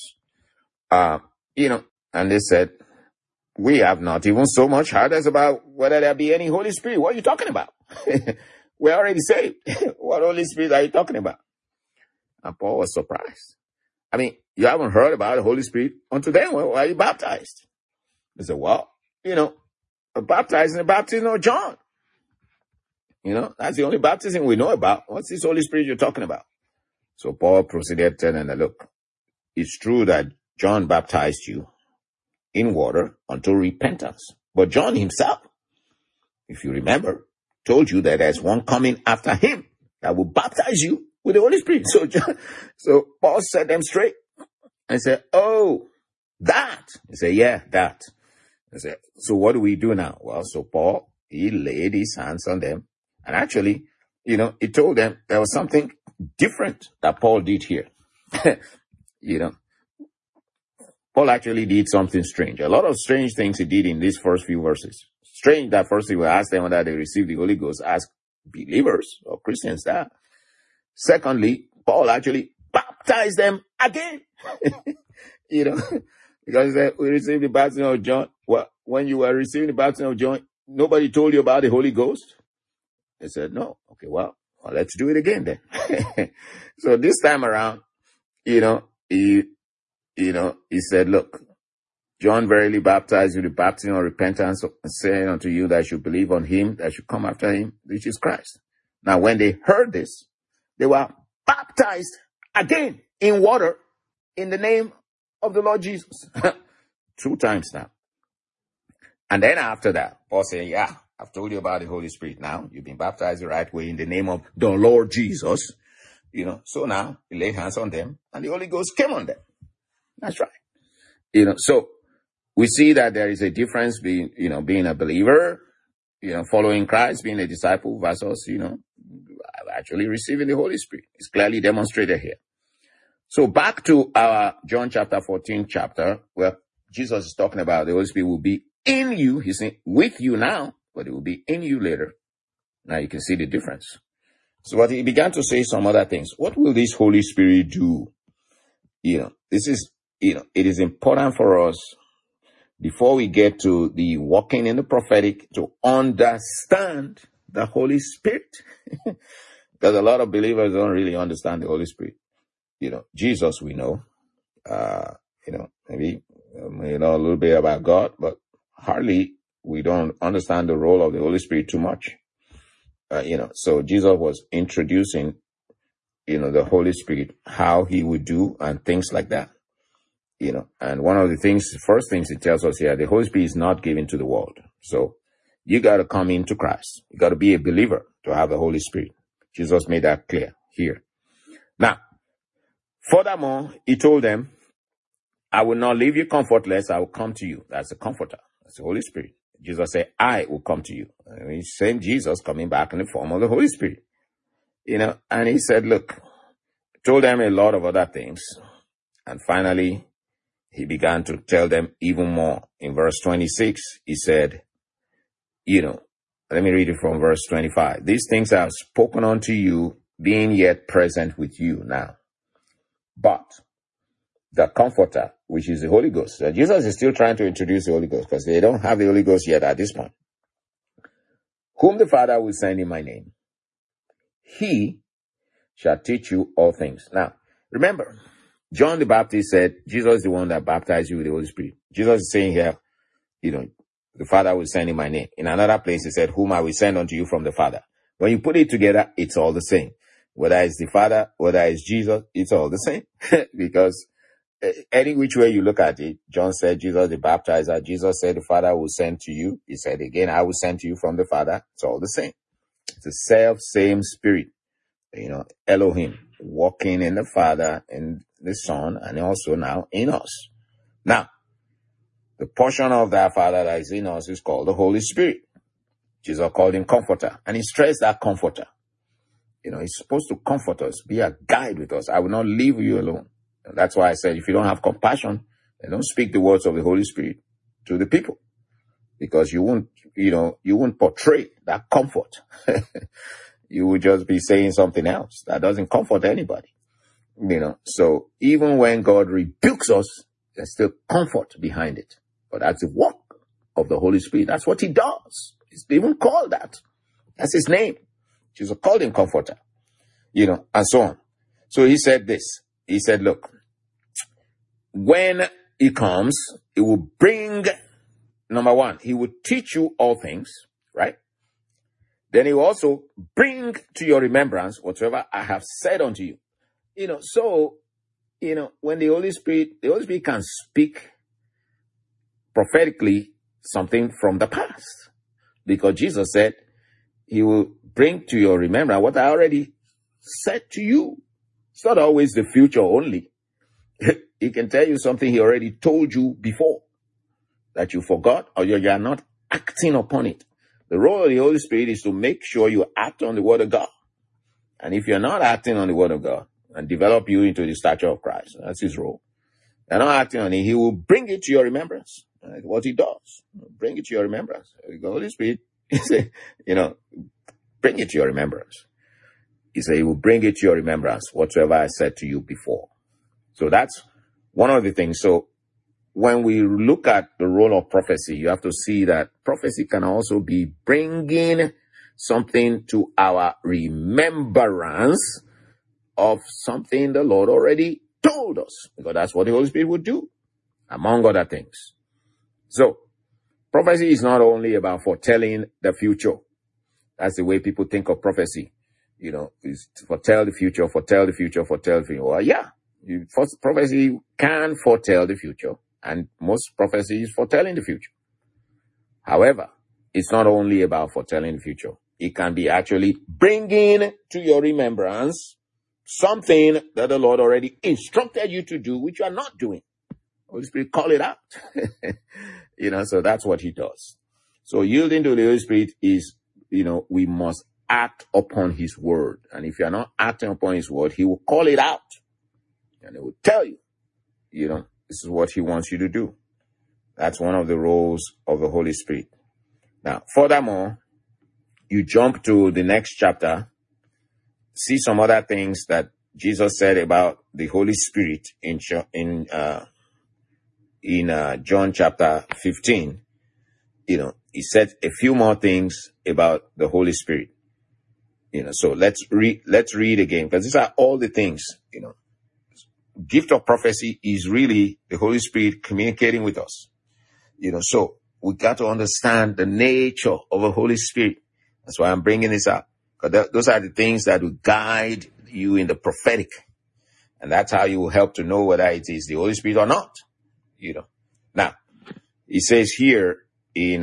And they said, we have not even so much heard as about whether there be any Holy Spirit. What are you talking about? We're already saved. What Holy Spirit are you talking about? And Paul was surprised. You haven't heard about the Holy Spirit until then. Why are you baptized? He said, well, baptized in the baptism of John. That's the only baptism we know about. What's this Holy Spirit you're talking about? So Paul proceeded telling them, look, it's true that John baptized you in water unto repentance. But John himself, if you remember, told you that there's one coming after him that will baptize you with the Holy Spirit. So Paul set them straight and said, oh, that. He said, yeah, that. I said, so what do we do now? Well, so Paul, he laid his hands on them. And actually, he told them there was something different that Paul did here. Paul actually did something strange. A lot of strange things he did in these first few verses. Strange that first he will ask them whether they received the Holy Ghost as believers or Christians there. Secondly, Paul actually baptized them again. Because he said, we received the baptism of John. Well, when you were receiving the baptism of John, nobody told you about the Holy Ghost? They said, no. Okay, well, let's do it again then. So this time around, he said, look, John verily baptized you with the baptism of repentance, saying unto you that you believe on him, that should come after him, which is Christ. Now, when they heard this, they were baptized again in water in the name of the Lord Jesus. 2 times now. And then after that, Paul said, yeah, I've told you about the Holy Spirit now. You've been baptized the right way in the name of the Lord Jesus. So now he laid hands on them and the Holy Ghost came on them. That's right. So we see that there is a difference being a believer, following Christ, being a disciple versus, actually receiving the Holy Spirit. It's clearly demonstrated here. So back to our John chapter 14 chapter where Jesus is talking about the Holy Spirit will be in you. He's saying with you now, but it will be in you later. Now you can see the difference. So but he began to say some other things. What will this Holy Spirit do? This is, it is important for us before we get to the walking in the prophetic to understand the Holy Spirit. Because a lot of believers don't really understand the Holy Spirit. Jesus we know, maybe we know a little bit about God, but hardly we don't understand the role of the Holy Spirit too much. So Jesus was introducing, the Holy Spirit, how he would do and things like that. And one of the first things it tells us here, the Holy Spirit is not given to the world. So you got to come into Christ. You got to be a believer to have the Holy Spirit. Jesus made that clear here. Now, furthermore, he told them, I will not leave you comfortless. I will come to you. That's the comforter. That's the Holy Spirit. Jesus said, I will come to you. And he's saying Jesus coming back in the form of the Holy Spirit. And he said, look, told them a lot of other things. And finally, he began to tell them even more. In verse 26, he said, let me read it from verse 25. These things I have spoken unto you, being yet present with you now. But the Comforter, which is the Holy Ghost. So Jesus is still trying to introduce the Holy Ghost because they don't have the Holy Ghost yet at this point. Whom the Father will send in my name, he shall teach you all things. Now, remember, John the Baptist said, Jesus is the one that baptized you with the Holy Spirit. Jesus is saying here, the Father will send in my name. In another place, he said, whom I will send unto you from the Father. When you put it together, it's all the same. Whether it's the Father, whether it's Jesus, it's all the same. Because any which way you look at it, John said, Jesus the baptizer. Jesus said, the Father will send to you. He said again, I will send to you from the Father. It's all the same. It's the same Spirit. Elohim, walking in the Father and the Son, and also now in us. Now, the portion of that Father that is in us is called the Holy Spirit. Jesus called him Comforter, and he stressed that Comforter. He's supposed to comfort us, be a guide with us. I will not leave you alone. And that's why I said, if you don't have compassion, then don't speak the words of the Holy Spirit to the people, because you won't portray that comfort. You would just be saying something else that doesn't comfort anybody. So even when God rebukes us, there's still comfort behind it. But that's the work of the Holy Spirit. That's what he does. He's even called that. That's his name. Jesus called him Comforter, and so on. So he said this. He said, look, when he comes, he will bring, number one, he will teach you all things, right? Then he will also bring to your remembrance whatsoever I have said unto you. When the Holy Spirit can speak prophetically something from the past, because Jesus said he will bring to your remembrance what I already said to you. It's not always the future only. He can tell you something he already told you before that you forgot, or you are not acting upon it. The role of the Holy Spirit is to make sure you act on the Word of God. And if you're not acting on the Word of God, and develop you into the stature of Christ, that's his role. You're not acting on it, he will bring it to your remembrance. What he does, bring it to your remembrance. The Holy Spirit, bring it to your remembrance. He said he will bring it to your remembrance, whatsoever I said to you before. So that's one of the things. So when we look at the role of prophecy, you have to see that prophecy can also be bringing something to our remembrance of something the Lord already told us, because that's what the Holy Spirit would do, among other things. So prophecy is not only about foretelling the future. That's the way people think of prophecy. Is foretell the future, foretell the future, foretell the future. Well, yeah, prophecy can foretell the future, and most prophecy is foretelling the future. However, it's not only about foretelling the future. It can be actually bringing to your remembrance something that the Lord already instructed you to do, which you are not doing. Holy Spirit, call it out. So that's what he does. So yielding to the Holy Spirit is, we must act upon his word. And if you're not acting upon his word, he will call it out. And he will tell you, this is what he wants you to do. That's one of the roles of the Holy Spirit. Now, furthermore, you jump to the next chapter, see some other things that Jesus said about the Holy Spirit in John chapter 15. He said a few more things about the Holy Spirit. So let's read again, because these are all the things. Gift of prophecy is really the Holy Spirit communicating with us. So we got to understand the nature of the Holy Spirit. That's why I'm bringing this up, because those are the things that will guide you in the prophetic. And that's how you will help to know whether it is the Holy Spirit or not. Now, he says here in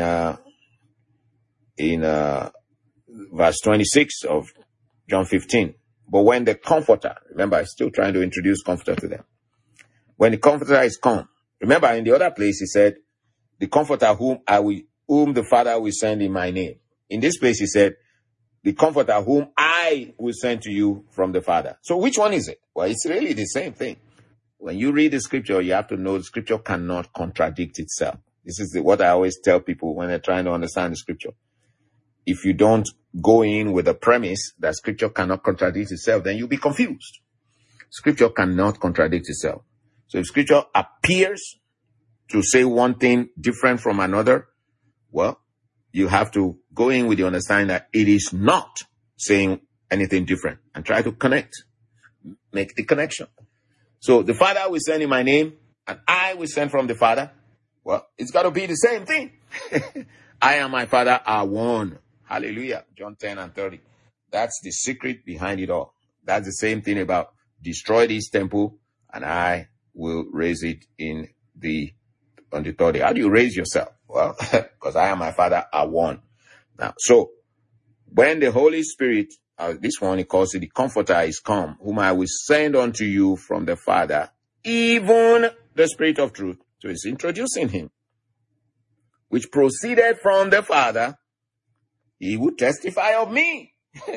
verse 26 of John 15, but when the Comforter, remember, I'm still trying to introduce Comforter to them. When the Comforter is come, remember in the other place he said, the Comforter whom the Father will send in my name. In this place he said, the Comforter whom I will send to you from the Father. So which one is it? Well, it's really the same thing. When you read the scripture, you have to know the scripture cannot contradict itself. This is what I always tell people when they're trying to understand the scripture. If you don't go in with the premise that scripture cannot contradict itself, then you'll be confused. Scripture cannot contradict itself. So if scripture appears to say one thing different from another, well, you have to go in with the understanding that it is not saying anything different and try to make the connection. So the Father will send in my name and I will send from the Father. Well, it's got to be the same thing. I and my Father are one. Hallelujah. John 10:30. That's the secret behind it all. That's the same thing about destroy this temple and I will raise it on the third day. How do you raise yourself? Well, because I and my Father are one. Now, so when the Holy Spirit, this one he calls it the Comforter, is come, whom I will send unto you from the Father, even the Spirit of truth. So he's introducing him, which proceeded from the Father. He would testify of me.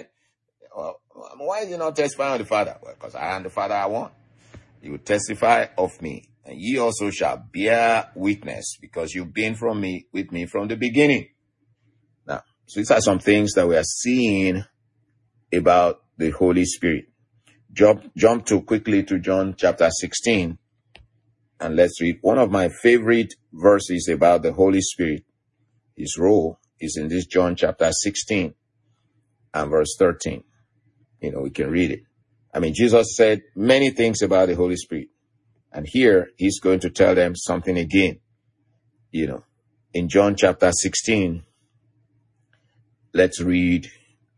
Well, why is he not testifying of the Father? Well, because I and the Father are one. He will testify of me. And ye also shall bear witness, because you've been with me from the beginning. Now, so these are some things that we are seeing about the Holy Spirit. Jump quickly to John chapter 16. And let's read one of my favorite verses about the Holy Spirit. His role is in this John chapter 16 and verse 13. We can read it. Jesus said many things about the Holy Spirit. And here he's going to tell them something again. In John chapter 16, let's read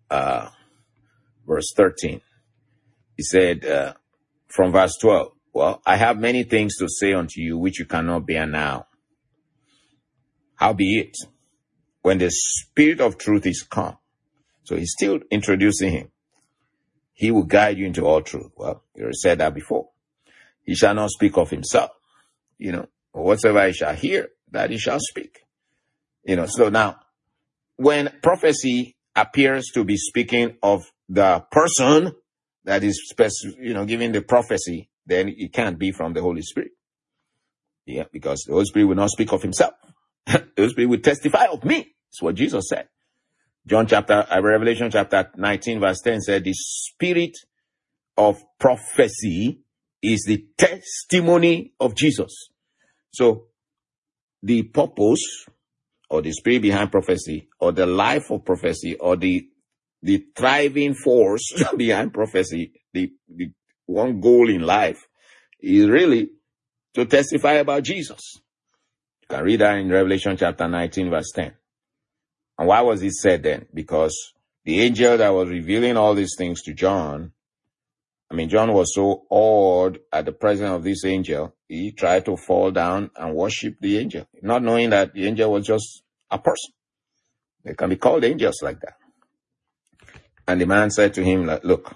verse 13. He said from verse 12, well, I have many things to say unto you which you cannot bear now. Howbeit, when the Spirit of truth is come, so he's still introducing him, he will guide you into all truth. Well, you said that before. He shall not speak of himself, or whatsoever he shall hear, that he shall speak. So now, when prophecy appears to be speaking of the person that is, giving the prophecy, then it can't be from the Holy Spirit. Yeah, because the Holy Spirit will not speak of himself. The Holy Spirit will testify of me. That's what Jesus said. Revelation chapter 19 verse 10 said, the spirit of prophecy is the testimony of Jesus. So the purpose or the spirit behind prophecy or the life of prophecy or the thriving force behind prophecy, the one goal in life is really to testify about Jesus. You can read that in Revelation chapter 19 verse 10. And why was it said then? Because the angel that was revealing all these things to John, John was so awed at the presence of this angel, he tried to fall down and worship the angel, not knowing that the angel was just a person. They can be called angels like that. And the man said to him, look,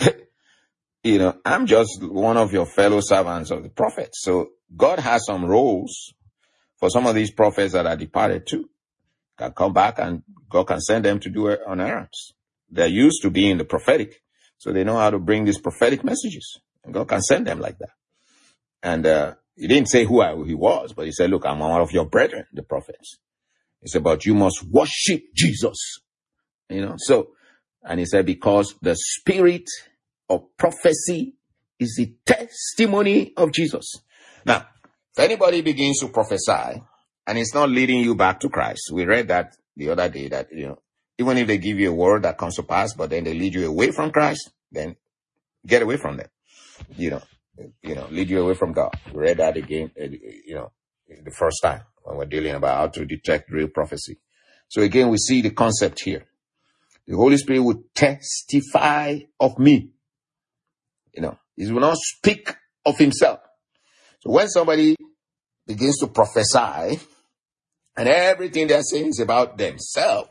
I'm just one of your fellow servants of the prophets. So God has some roles for some of these prophets that are departed too. Can come back and God can send them to do it on errands. They're used to being the prophetic. So they know how to bring these prophetic messages. And God can send them like that. And he didn't say who he was, but he said, look, I'm one of your brethren, the prophets. He said, but you must worship Jesus. And he said, because the spirit of prophecy is the testimony of Jesus. Now, if anybody begins to prophesy and it's not leading you back to Christ, we read that the other day that, even if they give you a word that comes to pass, but then they lead you away from Christ, then get away from them. Lead you away from God. We read that again, the first time when we're dealing about how to detect real prophecy. So again, we see the concept here. The Holy Spirit will testify of me. He will not speak of himself. So when somebody begins to prophesy and everything they're saying is about themselves,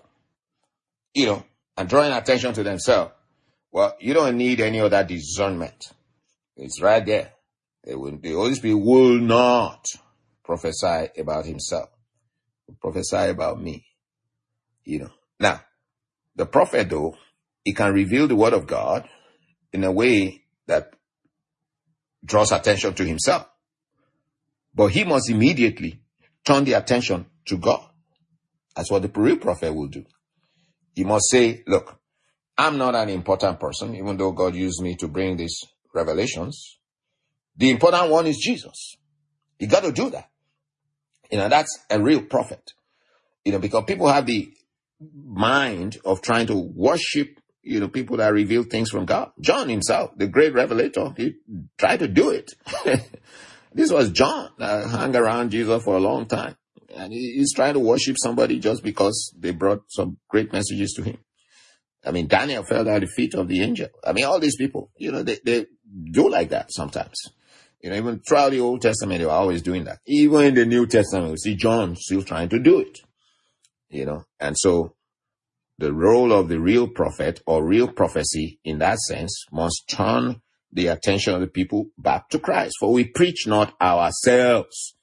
and drawing attention to themselves, well, you don't need any other discernment. It's right there. The Holy Spirit will not prophesy about himself. He'll prophesy about me. Now, the prophet, though, he can reveal the word of God in a way that draws attention to himself. But he must immediately turn the attention to God. That's what the real prophet will do. He must say, look, I'm not an important person, even though God used me to bring these revelations. The important one is Jesus. You got to do that. That's a real prophet. Because people have the mind of trying to worship, people that reveal things from God. John himself, the great revelator, he tried to do it. This was John that hung around Jesus for a long time. And he's trying to worship somebody just because they brought some great messages to him. Daniel fell at the feet of the angel. All these people, they do like that sometimes. Even throughout the Old Testament, they were always doing that. Even in the New Testament, we see John still trying to do it. And so the role of the real prophet or real prophecy in that sense must turn the attention of the people back to Christ. For we preach not ourselves,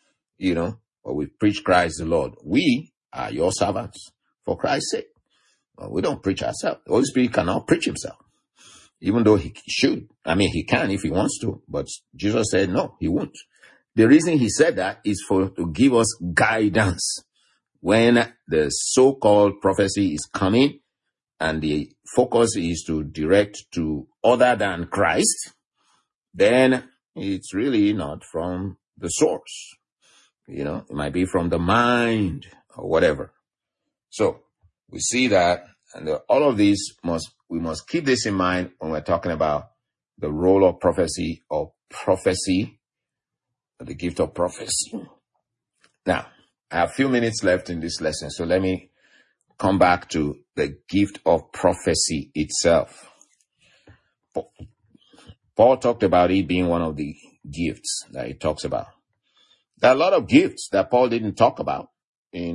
but we preach Christ the Lord. We are your servants for Christ's sake. We don't preach ourselves. The Holy Spirit cannot preach himself, even though he should. He can if he wants to, but Jesus said no, he won't. The reason he said that is to give us guidance. When the so-called prophecy is coming and the focus is to direct to other than Christ, then it's really not from the source. It might be from the mind or whatever. So we see that, and all of these we must keep this in mind when we're talking about the role of prophecy or the gift of prophecy. Now, I have a few minutes left in this lesson, so let me come back to the gift of prophecy itself. Paul talked about it being one of the gifts that he talks about. There are a lot of gifts that Paul didn't talk about in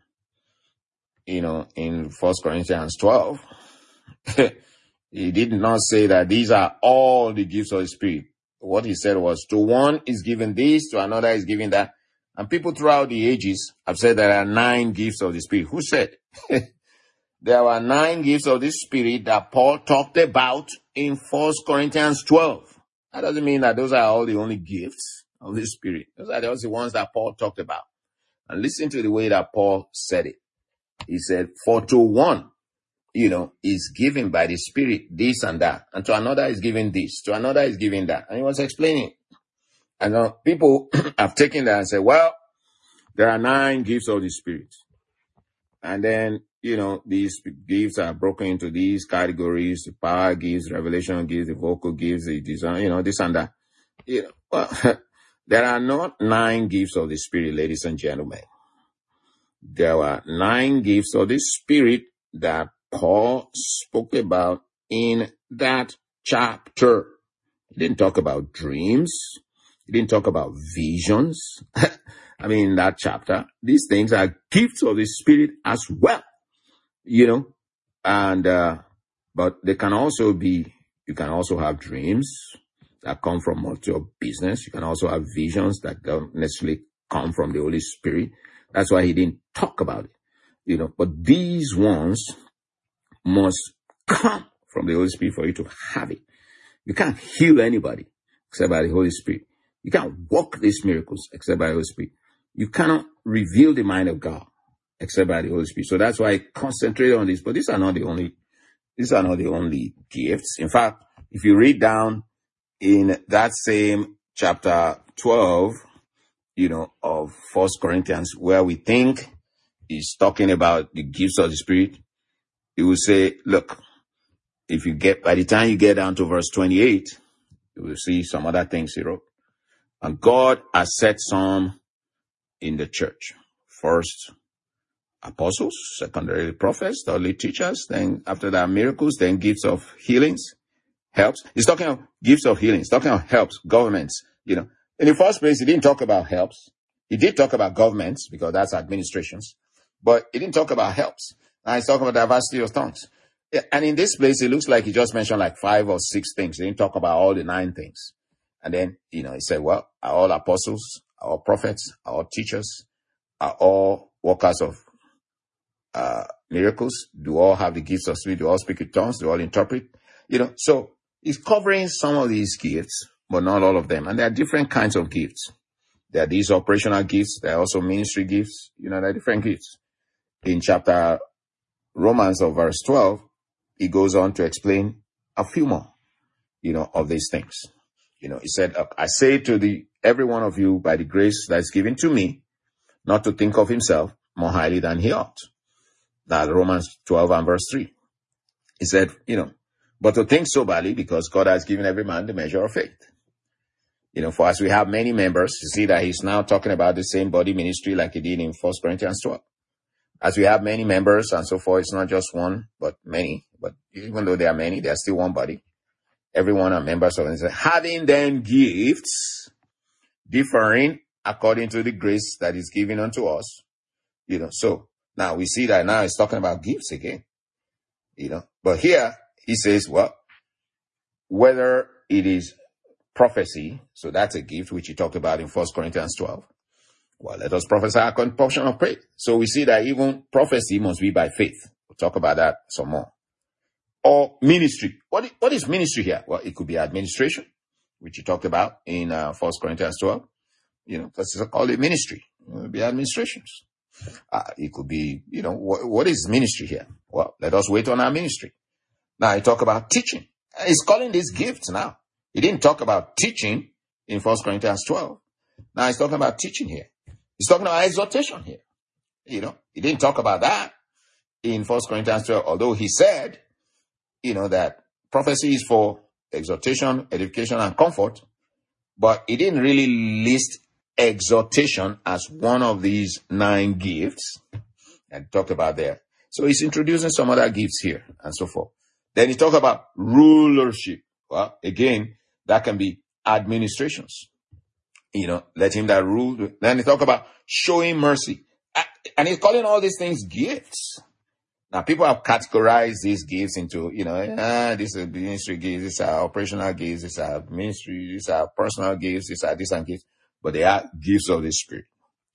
1 Corinthians 12. He did not say that these are all the gifts of the Spirit. What he said was, to one is given this, to another is given that. And people throughout the ages have said there are 9 gifts of the Spirit. Who said? There were 9 gifts of the Spirit that Paul talked about in 1 Corinthians 12. That doesn't mean that those are all the only gifts of the Spirit. Those are just the ones that Paul talked about. And listen to the way that Paul said it. He said, for to one, is given by the Spirit this and that. And to another is given this. To another is given that. And he was explaining. And people have taken that and said, well, there are 9 gifts of the Spirit. And then, these gifts are broken into these categories: the power gifts, revelation gifts, the vocal gifts, the design, this and that. Well, there are not 9 gifts of the Spirit, ladies and gentlemen. There were 9 gifts of the Spirit that Paul spoke about in that chapter. He didn't talk about dreams. He didn't talk about visions. In that chapter, these things are gifts of the Spirit as well, and, but they can also be, you can also have dreams that come from your business. You can also have visions that don't necessarily come from the Holy Spirit. That's why he didn't talk about it, but these ones must come from the Holy Spirit for you to have it. You can't heal anybody except by the Holy Spirit. You can't work these miracles except by the Holy Spirit. You cannot reveal the mind of God except by the Holy Spirit. So that's why I concentrate on this. But these are not the only gifts. In fact, if you read down in that same chapter 12, of 1 Corinthians, where we think he's talking about the gifts of the Spirit, he will say, look, by the time you get down to verse 28, you will see some other things he wrote. And God has set some in the church. First, apostles, secondarily prophets, thirdly teachers, then after that miracles, then gifts of healings, helps. He's talking of gifts of healing. He's talking of helps, governments, In the first place, he didn't talk about helps. He did talk about governments because that's administrations, but he didn't talk about helps. Now he's talking about diversity of tongues. Yeah, and in this place, it looks like he just mentioned like 5 or 6 things. He didn't talk about all the 9 things. And then, he said, well, are all apostles, are all prophets, are all teachers, are all workers of miracles? Do all have the gifts of spirit? Do all speak in tongues? Do all interpret? So he's covering some of these gifts, but not all of them. And there are different kinds of gifts. There are these operational gifts. There are also ministry gifts. There are different gifts. In chapter Romans of verse 12, he goes on to explain a few more, of these things. He said, I say to every one of you by the grace that is given to me, not to think of himself more highly than he ought. That's Romans 12 and verse 3. He said, but to think soberly, because God has given every man the measure of faith. For as we have many members, you see that he's now talking about the same body ministry like he did in 1 Corinthians 12. As we have many members and so forth, it's not just one, but many. But even though there are many, there are still one body. Everyone are members of it. Having then gifts differing according to the grace that is given unto us. So now we see that now he's talking about gifts again. But here he says, well, whether it is prophecy, so that's a gift, which he talked about in 1 Corinthians 12. Well, let us prophesy according to portion of faith. So we see that even prophecy must be by faith. We'll talk about that some more. Or ministry. What is ministry here? Well, it could be administration, which he talked about in 1 Corinthians 12. Let's call it ministry. It would be administrations. It could be, what is ministry here? Well, let us wait on our ministry. Now, he talk about teaching. He's calling these gifts now. He didn't talk about teaching in 1 Corinthians 12. Now, he's talking about teaching here. He's talking about exhortation here. He didn't talk about that in 1 Corinthians 12, although he said, that prophecy is for exhortation, edification, and comfort. But he didn't really list exhortation as one of these 9 gifts and talked about there. So he's introducing some other gifts here and so forth. Then he talked about rulership. Well, again, that can be administrations. Let him that rule. Then he talk about showing mercy. And he's calling all these things gifts. Now, people have categorized these gifts into, these are ministry gifts, these are operational gifts, these are ministry, these are personal gifts, these are different gifts, but they are gifts of the Spirit.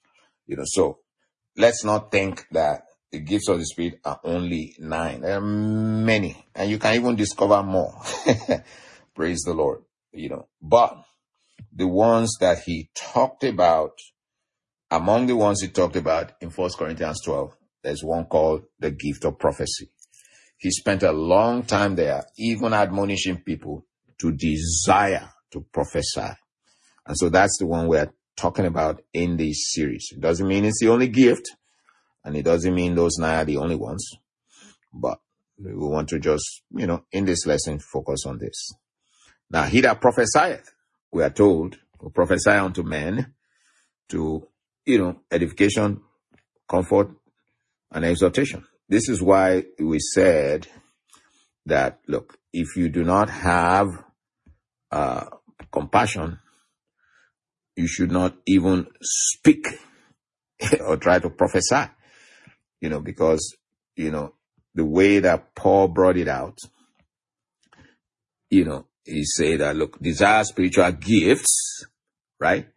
So let's not think that the gifts of the Spirit are only 9. There are many, and you can even discover more. Praise the Lord. But the ones that he talked about, among the ones he talked about in 1 Corinthians 12, there's one called the gift of prophecy. He spent a long time there, even admonishing people to desire to prophesy. And so that's the one we're talking about in this series. It doesn't mean it's the only gift, and it doesn't mean those 9 are the only ones. But we want to just, in this lesson, focus on this. Now, he that prophesieth, we are told, will prophesy unto men to, edification, comfort, and exhortation. This is why we said that, look, if you do not have compassion, you should not even speak or try to prophesy, because, the way that Paul brought it out, he said that, look, desire spiritual gifts, right?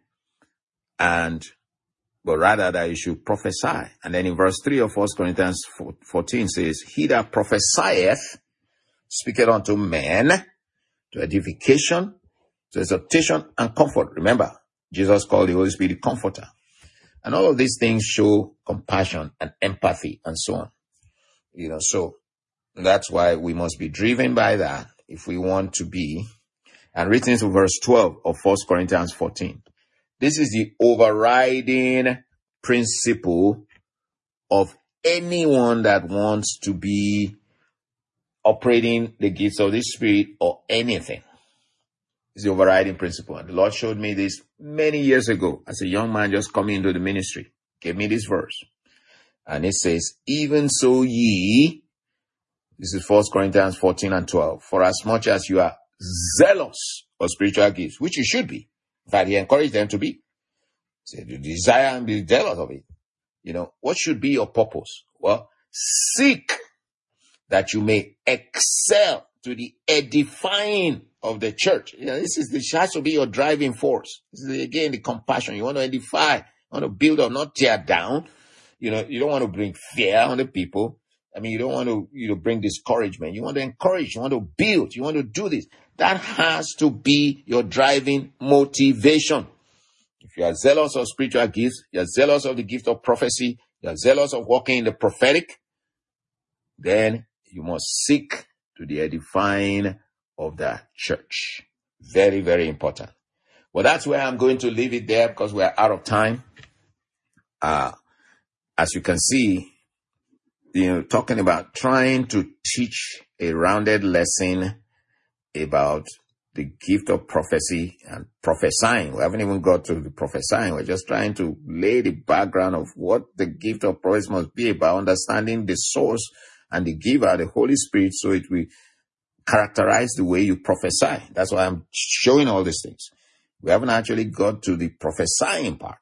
But rather that you should prophesy. And then in verse 3 of 1 Corinthians 14 says, he that prophesieth speaketh unto men to edification, to exhortation, and comfort. Remember, Jesus called the Holy Spirit the Comforter. And all of these things show compassion and empathy and so on. So that's why we must be driven by that if we want to be. And written to verse 12 of 1 Corinthians 14. This is the overriding principle of anyone that wants to be operating the gifts of the Spirit or anything. It's the overriding principle. And the Lord showed me this many years ago as a young man just coming into the ministry. Gave me this verse. And it says, even so ye, this is 1 Corinthians 14 and 12, for as much as you are zealous of spiritual gifts, which you should be. In fact, he encouraged them to be. He said, you desire and be zealous of it. What should be your purpose? Well, seek that you may excel to the edifying of the church. This has to be your driving force. This is again the compassion. You want to edify, you want to build up, not tear down. You don't want to bring fear on the people. You don't want to bring discouragement. You want to encourage, you want to build, you want to do this. That has to be your driving motivation. If you are zealous of spiritual gifts, you are zealous of the gift of prophecy, you are zealous of walking in the prophetic, then you must seek to the edifying of the church. Very, very important. Well, that's where I'm going to leave it there because we're out of time. As you can see, talking about trying to teach a rounded lesson about the gift of prophecy and prophesying. We haven't even got to the prophesying. We're just trying to lay the background of what the gift of prophecy must be about, understanding the source and the giver, the Holy Spirit, so it will characterize the way you prophesy. That's why I'm showing all these things. We haven't actually got to the prophesying part,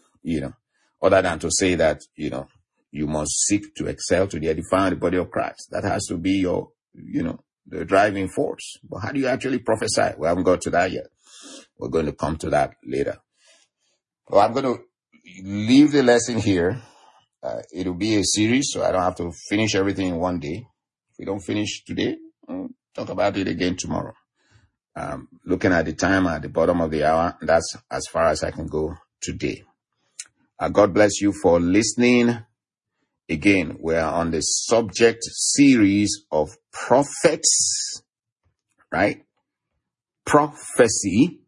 other than to say that, you must seek to excel to the edifying of the body of Christ. That has to be your, the driving force. But how do you actually prophesy? We haven't got to that yet. We're going to come to that later. Well, I'm going to leave the lesson here. It'll be a series, so I don't have to finish everything in one day. If we don't finish today, we'll talk about it again tomorrow. Looking at the time at the bottom of the hour, that's as far as I can go today. God bless you for listening. Again, we're on the subject series of prophets, right? Prophecy,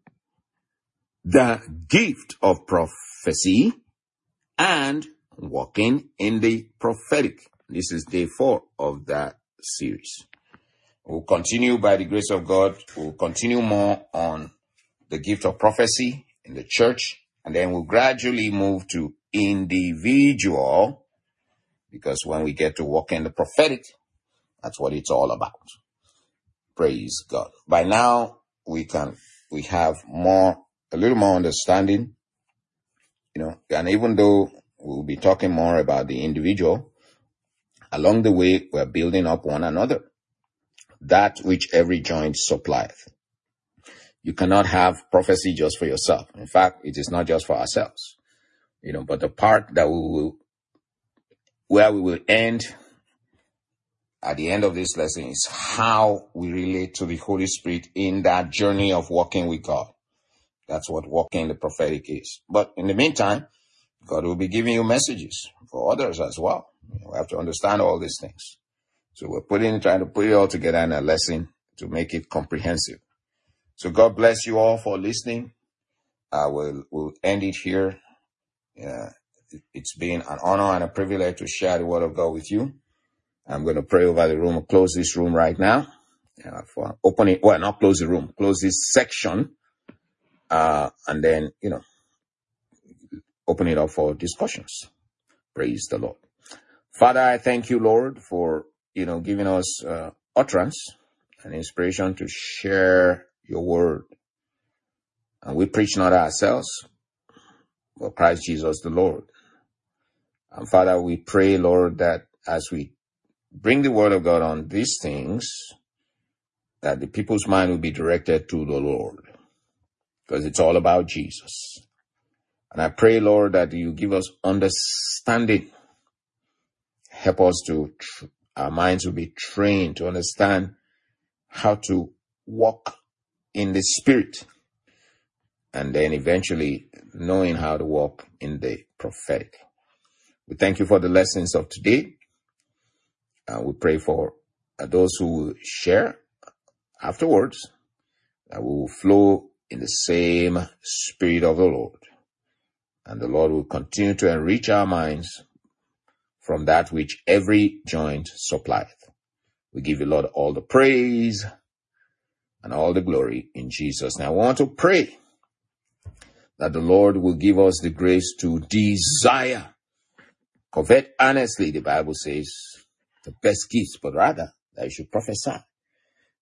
the gift of prophecy, and walking in the prophetic. This is day 4 of that series. We'll continue by the grace of God. We'll continue more on the gift of prophecy in the church, and then we'll gradually move to individual, because when we get to walk in the prophetic, that's what it's all about. Praise God. By now, we have a little more understanding, and even though we'll be talking more about the individual, along the way, we're building up one another. That which every joint supplieth. You cannot have prophecy just for yourself. In fact, it is not just for ourselves, but the part that where we will end at the end of this lesson is how we relate to the Holy Spirit in that journey of walking with God. That's what walking the prophetic is. But in the meantime, God will be giving you messages for others as well. We have to understand all these things. So we're trying to put it all together in a lesson to make it comprehensive. So God bless you all for listening. We'll end it here. It's been an honor and a privilege to share the word of God with you. I'm going to pray over the room, close this room right now. For opening, not close the room, close this section, and then, open it up for discussions. Praise the Lord. Father, I thank you, Lord, for, giving us utterance and inspiration to share your word. And we preach not ourselves, but Christ Jesus the Lord. And Father, we pray, Lord, that as we bring the word of God on these things, that the people's mind will be directed to the Lord, because it's all about Jesus. And I pray, Lord, that you give us understanding. Help us our minds will be trained to understand how to walk in the Spirit, and then eventually knowing how to walk in the prophetic. We thank you for the lessons of today. We pray for those who will share afterwards, that we will flow in the same Spirit of the Lord. And the Lord will continue to enrich our minds from that which every joint supplieth. We give you, Lord, all the praise and all the glory in Jesus' name. I want to pray that the Lord will give us the grace to desire, covet earnestly, the Bible says, the best gifts, but rather that you should prophesy.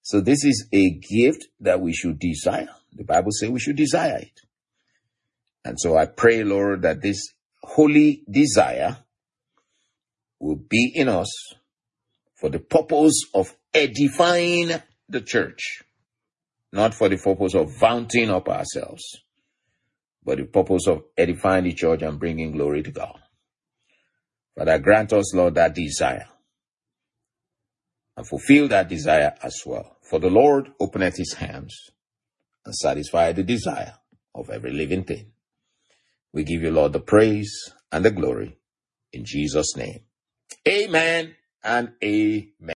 So this is a gift that we should desire. The Bible says we should desire it. And so I pray, Lord, that this holy desire will be in us for the purpose of edifying the church, not for the purpose of vaunting up ourselves, but the purpose of edifying the church and bringing glory to God. Father, grant us, Lord, that desire and fulfill that desire as well. For the Lord openeth his hands and satisfy the desire of every living thing. We give you, Lord, the praise and the glory in Jesus' name. Amen and amen.